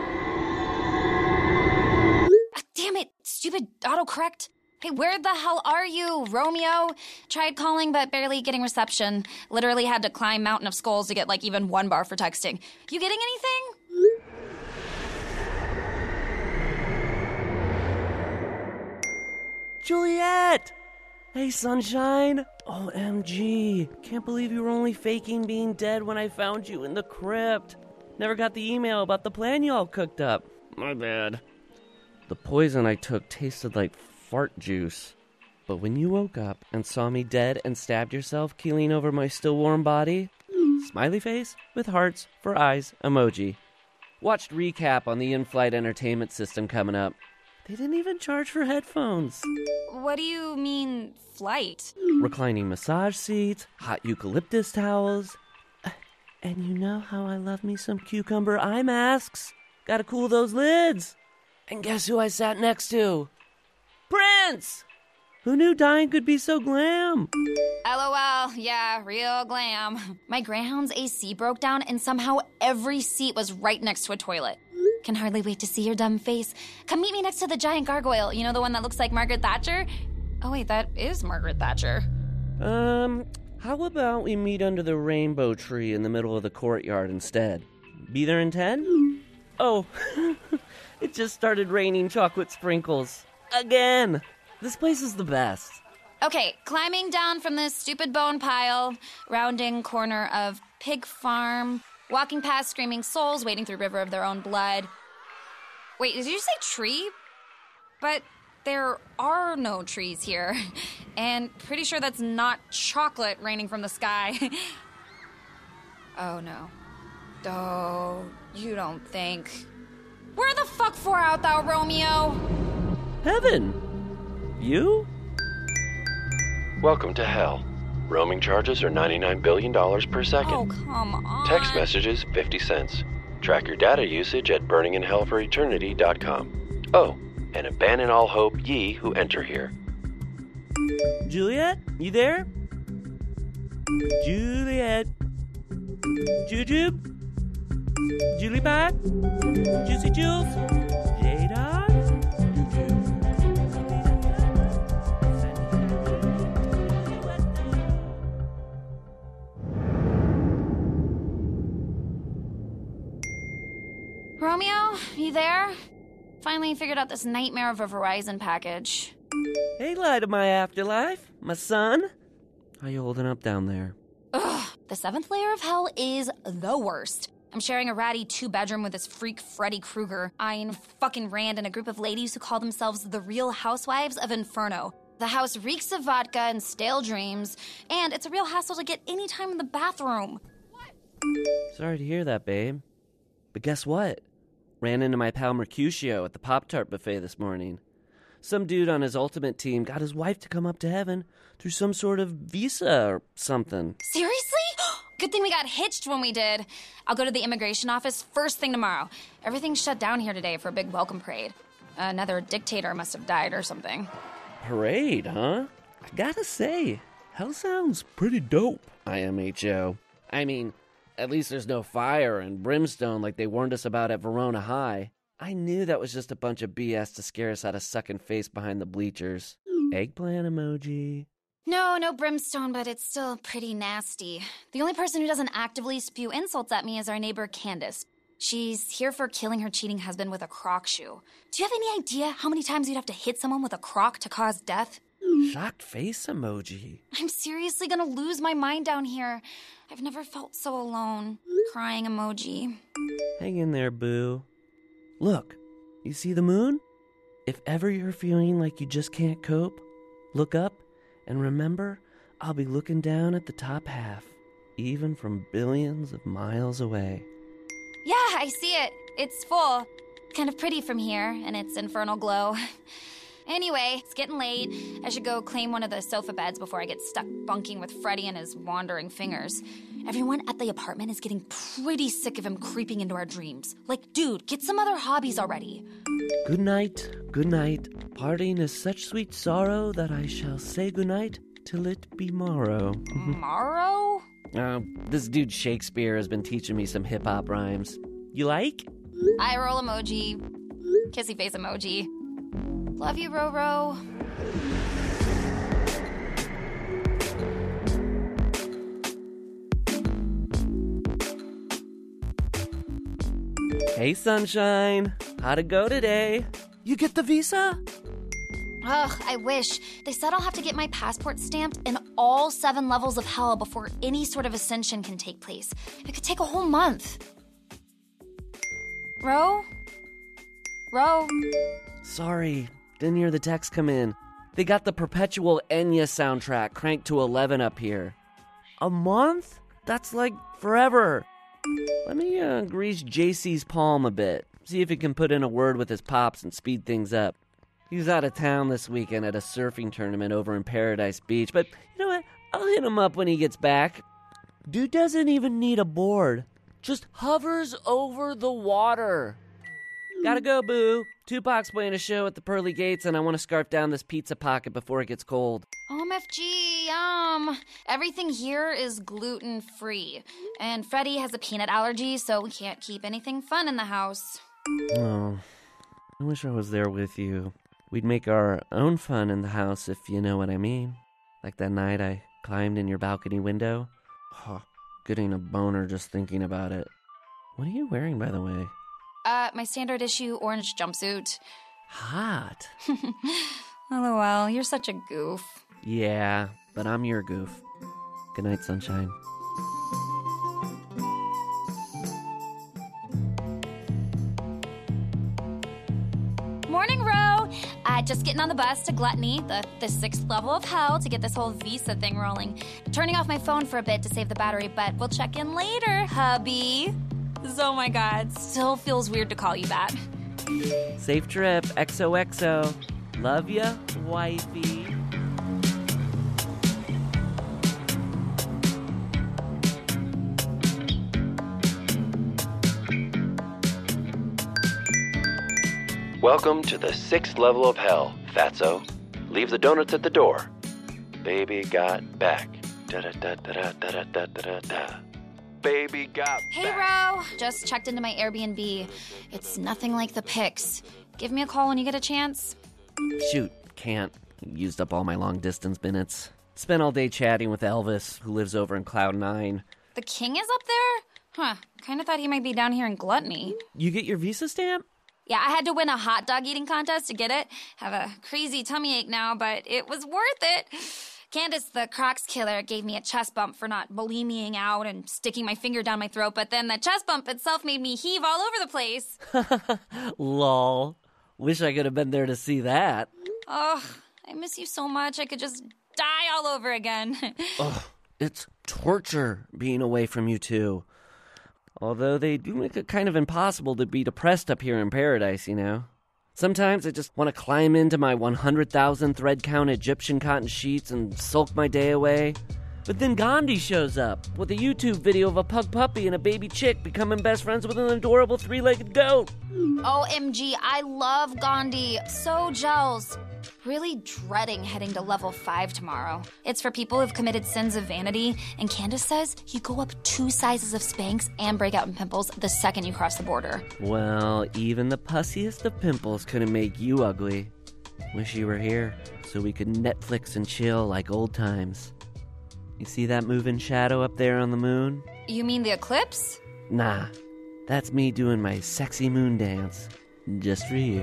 Speaker 4: Damn it, stupid autocorrect. Hey, where the hell are you, Romeo? Tried calling, but barely getting reception. Literally had to climb Mountain of Skulls to get, like, even 1 bar for texting. You getting anything?
Speaker 5: Juliet! Hey, sunshine! OMG, can't believe you were only faking being dead when I found you in the crypt. Never got the email about the plan y'all cooked up. My bad. The poison I took tasted like fart juice. But when you woke up and saw me dead and stabbed yourself keeling over my still warm body, smiley face with hearts for eyes emoji. Watched recap on the in-flight entertainment system coming up. They didn't even charge for headphones.
Speaker 4: What do you mean, flight?
Speaker 5: Reclining massage seats, hot eucalyptus towels. And you know how I love me some cucumber eye masks. Gotta cool those lids. And guess who I sat next to? Prince! Who knew dying could be so glam?
Speaker 4: LOL, yeah, real glam. My Greyhound's AC broke down and somehow every seat was right next to a toilet. Can hardly wait to see your dumb face. Come meet me next to the giant gargoyle. You know, the one that looks like Margaret Thatcher? Oh wait, that is Margaret Thatcher.
Speaker 5: How about we meet under the rainbow tree in the middle of the courtyard instead? Be there in 10? Oh, it just started raining chocolate sprinkles. Again! This place is the best.
Speaker 4: Okay, climbing down from this stupid bone pile, rounding corner of Pig Farm, walking past screaming souls wading through river of their own blood. Wait, did you say tree? But there are no trees here. And pretty sure that's not chocolate raining from the sky. Oh no. Oh, you don't think. Where the fuck for art thou, Romeo?
Speaker 5: Heaven! You?
Speaker 9: Welcome to hell. Roaming charges are $99 billion per second.
Speaker 4: Oh, come on.
Speaker 9: Text messages, 50 cents. Track your data usage at burninginhellforeternity.com. Oh, and abandon all hope, ye who enter here.
Speaker 5: Juliet, you there? Juliet. Jujube? Julie Bot? Juicy Jules? Jada?
Speaker 4: Romeo, you there? Finally figured out this nightmare of a Verizon package.
Speaker 5: Hey, light of my afterlife, my son. How you holding up down there?
Speaker 4: Ugh, the 7th layer of hell is the worst. I'm sharing a ratty 2-bedroom with this freak Freddy Krueger, Ayn fucking Rand, and a group of ladies who call themselves the Real Housewives of Inferno. The house reeks of vodka and stale dreams, and it's a real hassle to get any time in the bathroom.
Speaker 5: Sorry to hear that, babe. But guess what? Ran into my pal Mercutio at the Pop-Tart buffet this morning. Some dude on his ultimate team got his wife to come up to heaven through some sort of visa or something.
Speaker 4: Seriously? Good thing we got hitched when we did. I'll go to the immigration office first thing tomorrow. Everything's shut down here today for a big welcome parade. Another dictator must have died or something.
Speaker 5: Parade, huh? I gotta say, hell sounds pretty dope, IMHO. I mean, at least there's no fire and brimstone like they warned us about at Verona High. I knew that was just a bunch of BS to scare us out of sucking face behind the bleachers. Eggplant emoji.
Speaker 4: No brimstone, but it's still pretty nasty. The only person who doesn't actively spew insults at me is our neighbor Candace. She's here for killing her cheating husband with a croc shoe. Do you have any idea how many times you'd have to hit someone with a croc to cause death?
Speaker 5: Shocked face emoji.
Speaker 4: I'm seriously gonna lose my mind down here. I've never felt so alone. Crying emoji.
Speaker 5: Hang in there, boo. Look, you see the moon? If ever you're feeling like you just can't cope, look up and remember, I'll be looking down at the top half, even from billions of miles away.
Speaker 4: Yeah, I see it. It's full. Kind of pretty from here, in its infernal glow. Anyway, it's getting late. I should go claim one of the sofa beds before I get stuck bunking with Freddie and his wandering fingers. Everyone at the apartment is getting pretty sick of him creeping into our dreams. Like, dude, get some other hobbies already.
Speaker 5: Good night, good night. Parting is such sweet sorrow that I shall say good night till it be morrow.
Speaker 4: Morrow?
Speaker 5: This dude Shakespeare has been teaching me some hip-hop rhymes. You like?
Speaker 4: Eye roll emoji. Kissy face emoji. Love you, Roro.
Speaker 5: Hey, Sunshine. How'd it go today? You get the visa?
Speaker 4: Ugh, I wish. They said I'll have to get my passport stamped in all 7 levels of hell before any sort of ascension can take place. It could take a whole month. Ro?
Speaker 5: Sorry, didn't hear the text come in. They got the perpetual Enya soundtrack cranked to 11 up here. A month? That's like forever. Let me grease JC's palm a bit. See if he can put in a word with his pops and speed things up. He's out of town this weekend at a surfing tournament over in Paradise Beach, but you know what? I'll hit him up when he gets back. Dude doesn't even need a board. Just hovers over the water. Gotta go, boo. Tupac's playing a show at the Pearly Gates, and I want to scarf down this pizza pocket before it gets cold.
Speaker 4: OMFG, yum. Everything here is gluten-free. And Freddie has a peanut allergy, so we can't keep anything fun in the house.
Speaker 5: Oh, I wish I was there with you. We'd make our own fun in the house, if you know what I mean. Like that night I climbed in your balcony window. Oh, getting a boner just thinking about it. What are you wearing, by the way?
Speaker 4: My standard issue orange jumpsuit.
Speaker 5: Hot.
Speaker 4: LOL, you're such a goof.
Speaker 5: Yeah, but I'm your goof. Good night, Sunshine.
Speaker 4: Morning, Ro. Just getting on the bus to Gluttony, the 6th level of hell, to get this whole visa thing rolling. Turning off my phone for a bit to save the battery, but we'll check in later, hubby. Oh my god, still feels weird to call you that.
Speaker 5: Safe trip, XOXO. Love ya, wifey.
Speaker 9: Welcome to the 6th level of hell, fatso. Leave the donuts at the door. Baby got back. Da-da-da-da-da-da-da-da-da. Baby got
Speaker 4: Hey, Ro. Just checked into my Airbnb. It's nothing like the pics. Give me a call when you get a chance.
Speaker 5: Shoot, can't. Used up all my long-distance minutes. Spent all day chatting with Elvis, who lives over in Cloud 9.
Speaker 4: The king is up there? Huh. Kind of thought he might be down here in Gluttony.
Speaker 5: You get your visa stamp?
Speaker 4: Yeah, I had to win a hot dog eating contest to get it. Have a crazy tummy ache now, but it was worth it. Candace, the Crocs killer, gave me a chest bump for not bulimiing out and sticking my finger down my throat, but then the chest bump itself made me heave all over the place.
Speaker 5: Lol. Wish I could have been there to see that.
Speaker 4: Oh, I miss you so much. I could just die all over again.
Speaker 5: Ugh, it's torture being away from you two. Although they do make it kind of impossible to be depressed up here in paradise, you know. Sometimes I just want to climb into my 100,000 thread count Egyptian cotton sheets and sulk my day away. But then Gandhi shows up with a YouTube video of a pug puppy and a baby chick becoming best friends with an adorable 3-legged goat.
Speaker 4: OMG, I love Gandhi. So gels. Really dreading heading to level 5 tomorrow. It's for people who've committed sins of vanity, and Candace says you go up 2 sizes of Spanx and break out in pimples the second you cross the border.
Speaker 5: Well, even the pussiest of pimples couldn't make you ugly. Wish you were here so we could Netflix and chill like old times. You see that moving shadow up there on the moon?
Speaker 4: You mean the eclipse?
Speaker 5: Nah, that's me doing my sexy moon dance. Just for you.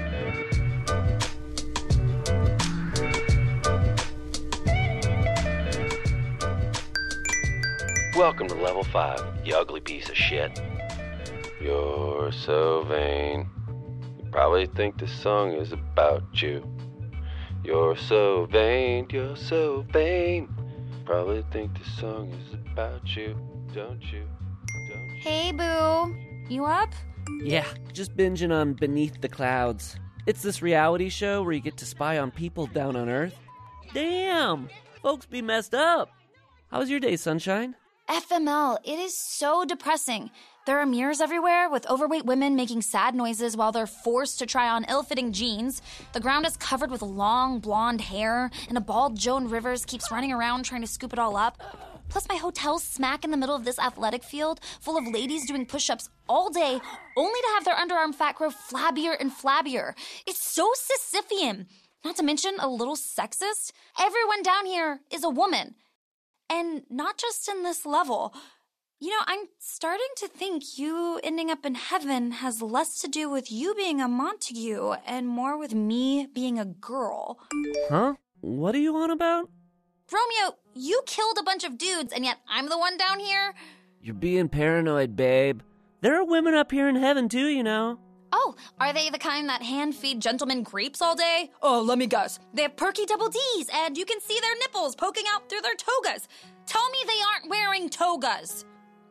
Speaker 9: Welcome to level 5, you ugly piece of shit. You're so vain. You probably think this song is about you. You're so vain, you're so vain. Probably think this song is about you, don't you?
Speaker 4: Hey, boo. You up?
Speaker 5: Yeah, just binging on Beneath the Clouds. It's this reality show where you get to spy on people down on Earth. Damn! Folks be messed up. How was your day, Sunshine?
Speaker 4: FML, it is so depressing. There are mirrors everywhere with overweight women making sad noises while they're forced to try on ill-fitting jeans. The ground is covered with long blonde hair, and a bald Joan Rivers keeps running around trying to scoop it all up. Plus, my hotel's smack in the middle of this athletic field full of ladies doing push-ups all day, only to have their underarm fat grow flabbier and flabbier. It's so Sisyphean. Not to mention a little sexist. Everyone down here is a woman. And not just in this level. You know, I'm starting to think you ending up in heaven has less to do with you being a Montague and more with me being a girl.
Speaker 5: Huh? What are you on about?
Speaker 4: Romeo, you killed a bunch of dudes, and yet I'm the one down here?
Speaker 5: You're being paranoid, babe. There are women up here in heaven, too, you know.
Speaker 4: Oh, are they the kind that hand-feed gentlemen grapes all day? Oh, let me guess. They have perky double Ds, and you can see their nipples poking out through their togas. Tell me they aren't wearing togas.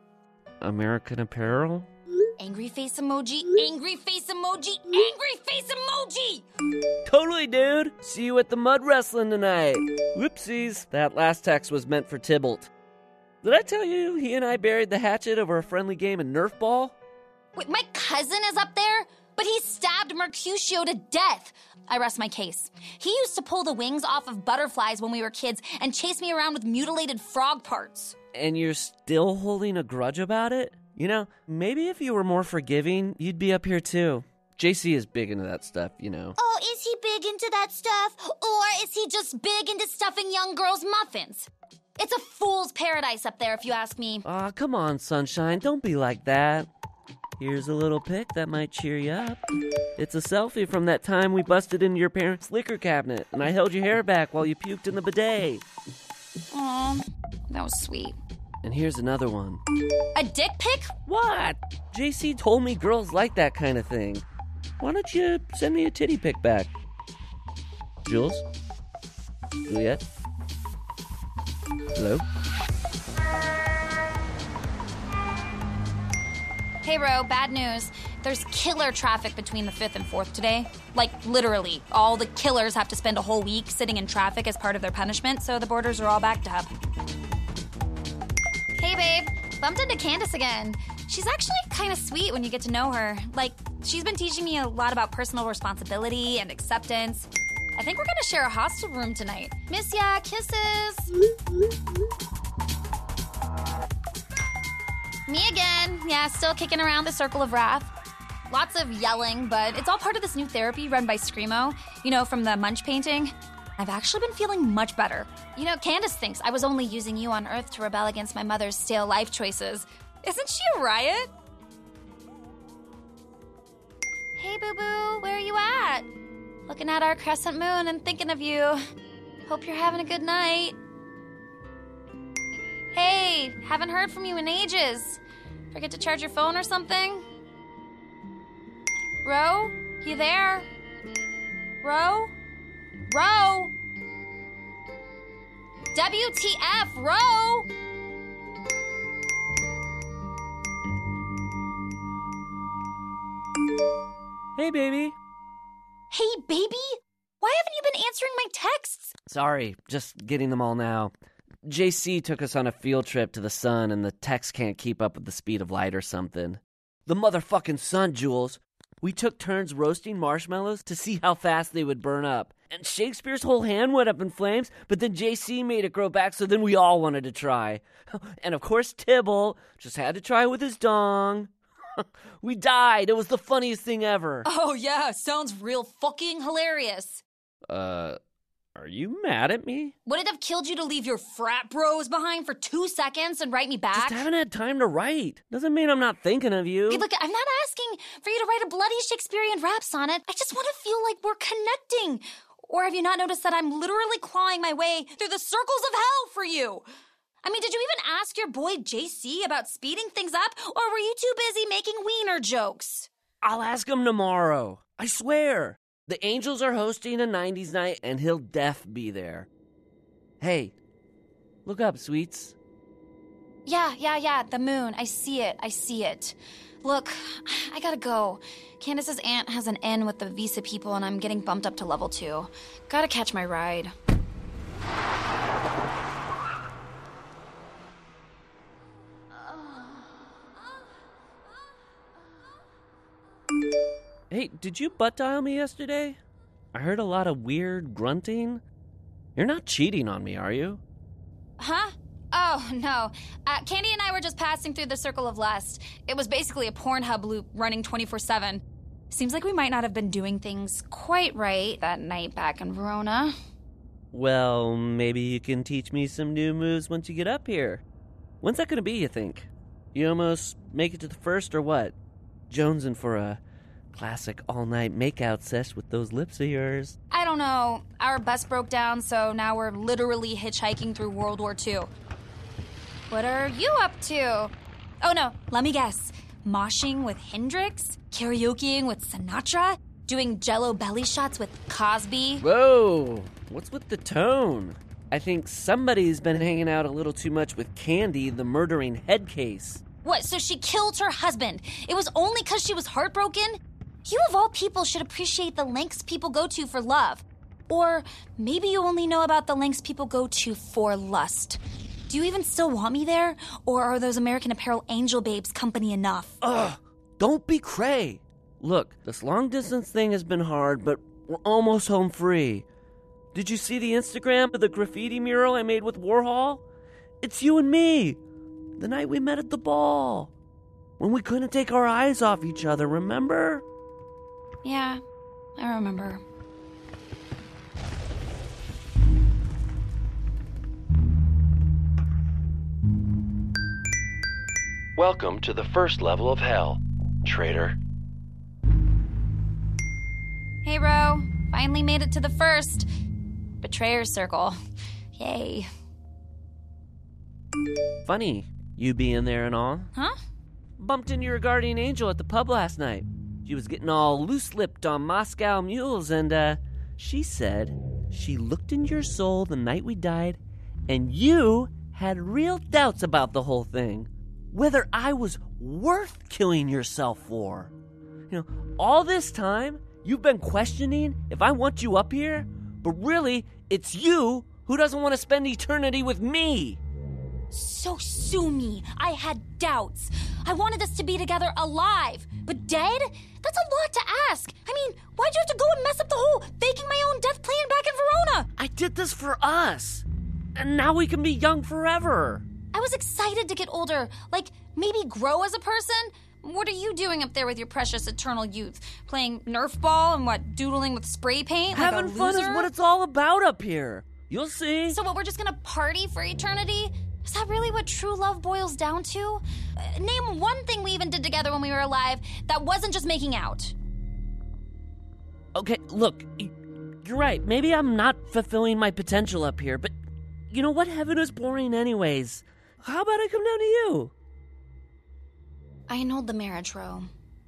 Speaker 5: American Apparel?
Speaker 4: Angry face emoji, angry face emoji, angry face emoji!
Speaker 5: Totally, dude. See you at the mud wrestling tonight. Whoopsies. That last text was meant for Tybalt. Did I tell you he and I buried the hatchet over a friendly game of Nerf ball?
Speaker 4: Wait, my cousin is up there? But he stabbed Mercutio to death. I rest my case. He used to pull the wings off of butterflies when we were kids and chase me around with mutilated frog parts.
Speaker 5: And you're still holding a grudge about it? You know, maybe if you were more forgiving, you'd be up here too. JC is big into that stuff, you know.
Speaker 4: Oh, is he big into that stuff? Or is he just big into stuffing young girls' muffins? It's a fool's paradise up there, if you ask me.
Speaker 5: Aw, come on, Sunshine. Don't be like that. Here's a little pic that might cheer you up. It's a selfie from that time we busted into your parents' liquor cabinet, and I held your hair back while you puked in the bidet.
Speaker 4: Aw, that was sweet.
Speaker 5: And here's another one.
Speaker 4: A dick pic?
Speaker 5: What? JC told me girls like that kind of thing. Why don't you send me a titty pic back? Jules? Juliet? Hello?
Speaker 4: Hey, Ro, bad news. There's killer traffic between the 5th and 4th today. Like, literally. All the killers have to spend a whole week sitting in traffic as part of their punishment, so the borders are all backed up. Hey, babe. Bumped into Candace again. She's actually kind of sweet when you get to know her. Like, she's been teaching me a lot about personal responsibility and acceptance. I think we're gonna share a hostel room tonight. Miss ya, kisses! Me again. Yeah, still kicking around the circle of wrath. Lots of yelling, but it's all part of this new therapy run by Screamo. You know, from the Munch painting. I've actually been feeling much better. You know, Candace thinks I was only using you on Earth to rebel against my mother's stale life choices. Isn't she a riot? Hey, boo-boo, where are you at? Looking at our crescent moon and thinking of you. Hope you're having a good night. Hey, haven't heard from you in ages. Forget to charge your phone or something? Ro, you there? Ro? Ro? WTF, Ro?
Speaker 5: Hey, baby.
Speaker 4: Hey, baby? Why haven't you been answering my texts?
Speaker 5: Sorry, just getting them all now. JC took us on a field trip to the sun, and the text can't keep up with the speed of light or something. The motherfucking sun, Jules. We took turns roasting marshmallows to see how fast they would burn up. And Shakespeare's whole hand went up in flames, but then JC made it grow back, so then we all wanted to try. And of course, Tybalt just had to try with his dong. We died. It was the funniest thing ever.
Speaker 4: Oh, yeah. Sounds real fucking hilarious.
Speaker 5: Are you mad at me?
Speaker 4: Would it have killed you to leave your frat bros behind for 2 seconds and write me back?
Speaker 5: Just haven't had time to write. Doesn't mean I'm not thinking of you.
Speaker 4: Hey, look, I'm not asking for you to write a bloody Shakespearean rap sonnet. I just want to feel like we're connecting. Or have you not noticed that I'm literally clawing my way through the circles of hell for you? I mean, did you even ask your boy JC about speeding things up? Or were you too busy making wiener jokes?
Speaker 5: I'll ask him tomorrow. I swear. The Angels are hosting a 90s night, and he'll def be there. Hey, look up, sweets.
Speaker 4: Yeah, the moon. I see it. Look, I gotta go. Candace's aunt has an inn with the visa people, and I'm getting bumped up to level 2. Gotta catch my ride.
Speaker 5: Hey, did you butt dial me yesterday? I heard a lot of weird grunting. You're not cheating on me, are you?
Speaker 4: Huh? Oh, no. Candy and I were just passing through the Circle of Lust. It was basically a Pornhub loop running 24/7. Seems like we might not have been doing things quite right that night back in Verona.
Speaker 5: Well, maybe you can teach me some new moves once you get up here. When's that gonna be, you think? You almost make it to the first or what? Jonesing for a classic all-night makeout sesh with those lips of yours.
Speaker 4: I don't know. Our bus broke down, so now we're literally hitchhiking through World War II. What are you up to? Oh no, let me guess. Moshing with Hendrix? Karaokeing with Sinatra? Doing Jell-O belly shots with Cosby?
Speaker 5: Whoa! What's with the tone? I think somebody's been hanging out a little too much with Candy, the murdering head case.
Speaker 4: What, so she killed her husband? It was only because she was heartbroken? You of all people should appreciate the lengths people go to for love. Or maybe you only know about the lengths people go to for lust. Do you even still want me there? Or are those American Apparel angel babes company enough?
Speaker 5: Ugh! Don't be cray! Look, this long-distance thing has been hard, but we're almost home free. Did you see the Instagram of the graffiti mural I made with Warhol? It's you and me! The night we met at the ball. When we couldn't take our eyes off each other, remember?
Speaker 4: Yeah, I remember.
Speaker 9: Welcome to the first level of hell, traitor.
Speaker 4: Hey, Ro. Finally made it to the first. Betrayer circle. Yay.
Speaker 5: Funny, you being there and all.
Speaker 4: Huh?
Speaker 5: Bumped into your guardian angel at the pub last night. She was getting all loose-lipped on Moscow mules, and, she said she looked into your soul the night we died, and you had real doubts about the whole thing. Whether I was worth killing yourself for. You know, all this time, you've been questioning if I want you up here, but really, it's you who doesn't want to spend eternity with me.
Speaker 4: So sue me. I had doubts. I wanted us to be together alive, but dead? That's a lot to ask. I mean, why'd you have to go and mess up the whole faking my own death plan back in Verona?
Speaker 5: I did this for us, and now we can be young forever.
Speaker 4: I was excited to get older, like maybe grow as a person. What are you doing up there with your precious eternal youth? Playing Nerf ball and what, doodling with spray paint?
Speaker 5: Having
Speaker 4: like a
Speaker 5: fun
Speaker 4: loser?
Speaker 5: is what it's all about up here. You'll see.
Speaker 4: So what, we're just gonna party for eternity? Is that really what true love boils down to? Name one thing we even did together when we were alive that wasn't just making out.
Speaker 5: Okay, look, you're right. Maybe I'm not fulfilling my potential up here, but you know what? Heaven is boring anyways. How about I come down to you?
Speaker 4: I annulled the marriage, Ro.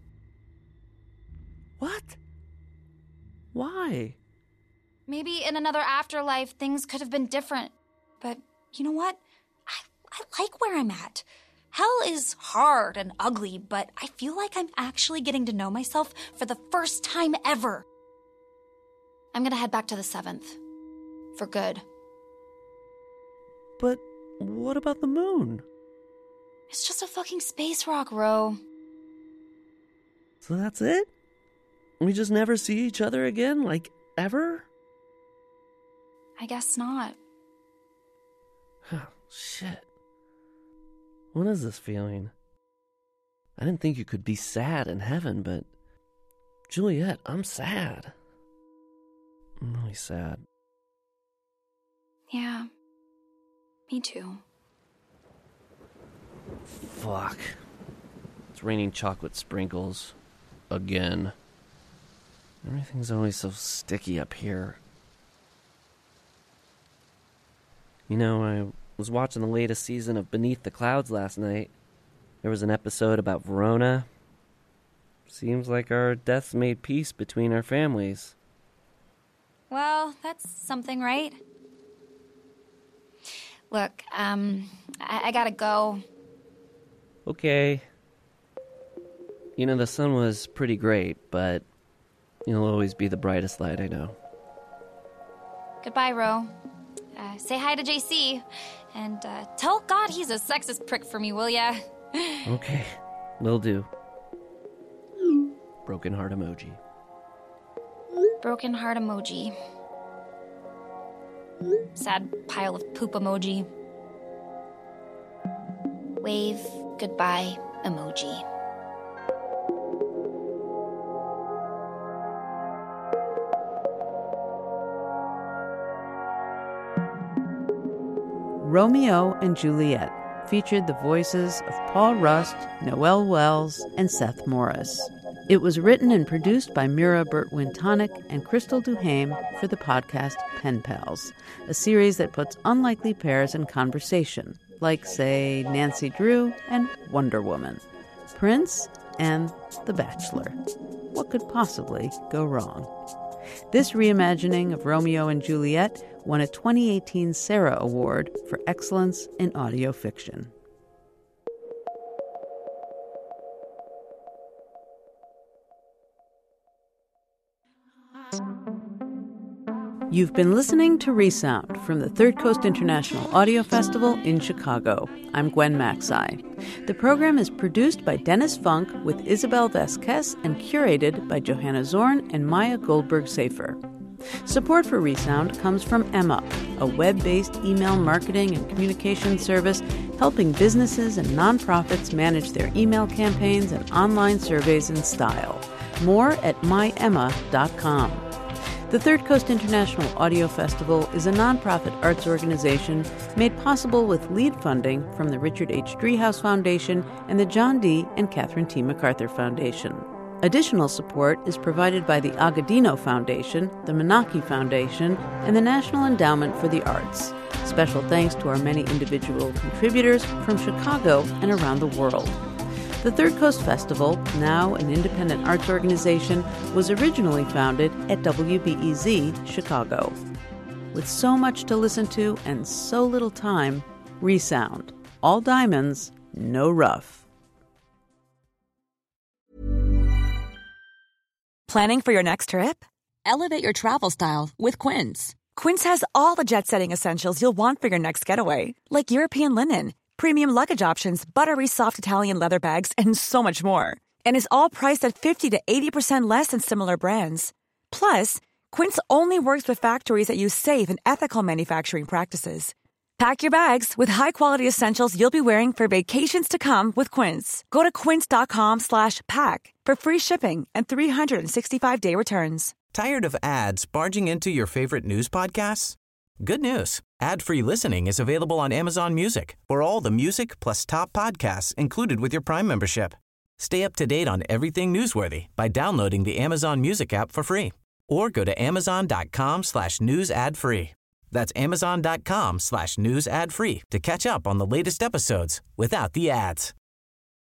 Speaker 5: What? Why?
Speaker 4: Maybe in another afterlife, things could have been different. But you know what? I like where I'm at. Hell is hard and ugly, but I feel like I'm actually getting to know myself for the first time ever. I'm gonna head back to the 7th. For good.
Speaker 5: But what about the moon?
Speaker 4: It's just a fucking space rock, Ro.
Speaker 5: So that's it? We just never see each other again, like, ever?
Speaker 4: I guess not.
Speaker 5: Oh, shit. What is this feeling? I didn't think you could be sad in heaven, but... Juliet, I'm sad. I'm really sad.
Speaker 4: Yeah. Me too.
Speaker 5: Fuck. It's raining chocolate sprinkles. Again. Everything's always so sticky up here. You know, I was watching the latest season of Beneath the Clouds last night. There was an episode about Verona. Seems like our deaths made peace between our families.
Speaker 4: Well, that's something, right? Look, I gotta go.
Speaker 5: Okay. You know, the sun was pretty great, but you'll always be the brightest light I know.
Speaker 4: Goodbye, Ro. Say hi to JC, and tell God he's a sexist prick for me, will ya?
Speaker 5: Okay, will do. Broken heart emoji.
Speaker 4: Broken heart emoji. Sad pile of poop emoji. Wave goodbye emoji.
Speaker 6: Romeo and Juliet featured the voices of Paul Rust, Noel Wells, and Seth Morris. It was written and produced by Mira Burt-Wintonick and Crystal Duhame for the podcast Pen Pals, a series that puts unlikely pairs in conversation, like, say, Nancy Drew and Wonder Woman, Prince and The Bachelor. What could possibly go wrong? This reimagining of Romeo and Juliet won a 2018 Sarah Award for Excellence in Audio Fiction. You've been listening to Resound from the Third Coast International Audio Festival in Chicago. I'm Gwen Macsai. The program is produced by Dennis Funk with Isabel Vasquez and curated by Johanna Zorn and Maya Goldberg-Safer. Support for Resound comes from Emma, a web-based email marketing and communication service helping businesses and nonprofits manage their email campaigns and online surveys in style. More at myemma.com. The Third Coast International Audio Festival is a nonprofit arts organization made possible with lead funding from the Richard H. Driehaus Foundation and the John D. and Catherine T. MacArthur Foundation. Additional support is provided by the Agudino Foundation, the Menaki Foundation, and the National Endowment for the Arts. Special thanks to our many individual contributors from Chicago and around the world. The Third Coast Festival, now an independent arts organization, was originally founded at WBEZ Chicago. With so much to listen to and so little time, Resound. All diamonds, no rough.
Speaker 10: Planning for your next trip? Elevate your travel style with Quince. Quince has all the jet-setting essentials you'll want for your next getaway, like European linen, premium luggage options, buttery soft Italian leather bags, and so much more. And is all priced at 50 to 80% less than similar brands. Plus, Quince only works with factories that use safe and ethical manufacturing practices. Pack your bags with high-quality essentials you'll be wearing for vacations to come with Quince. Go to quince.com/pack for free shipping and 365-day returns.
Speaker 11: Tired of ads barging into your favorite news podcasts? Good news. Ad-free listening is available on Amazon Music for all the music plus top podcasts included with your Prime membership. Stay up to date on everything newsworthy by downloading the Amazon Music app for free or go to amazon.com/news ad free. That's amazon.com/news ad free to catch up on the latest episodes without the ads.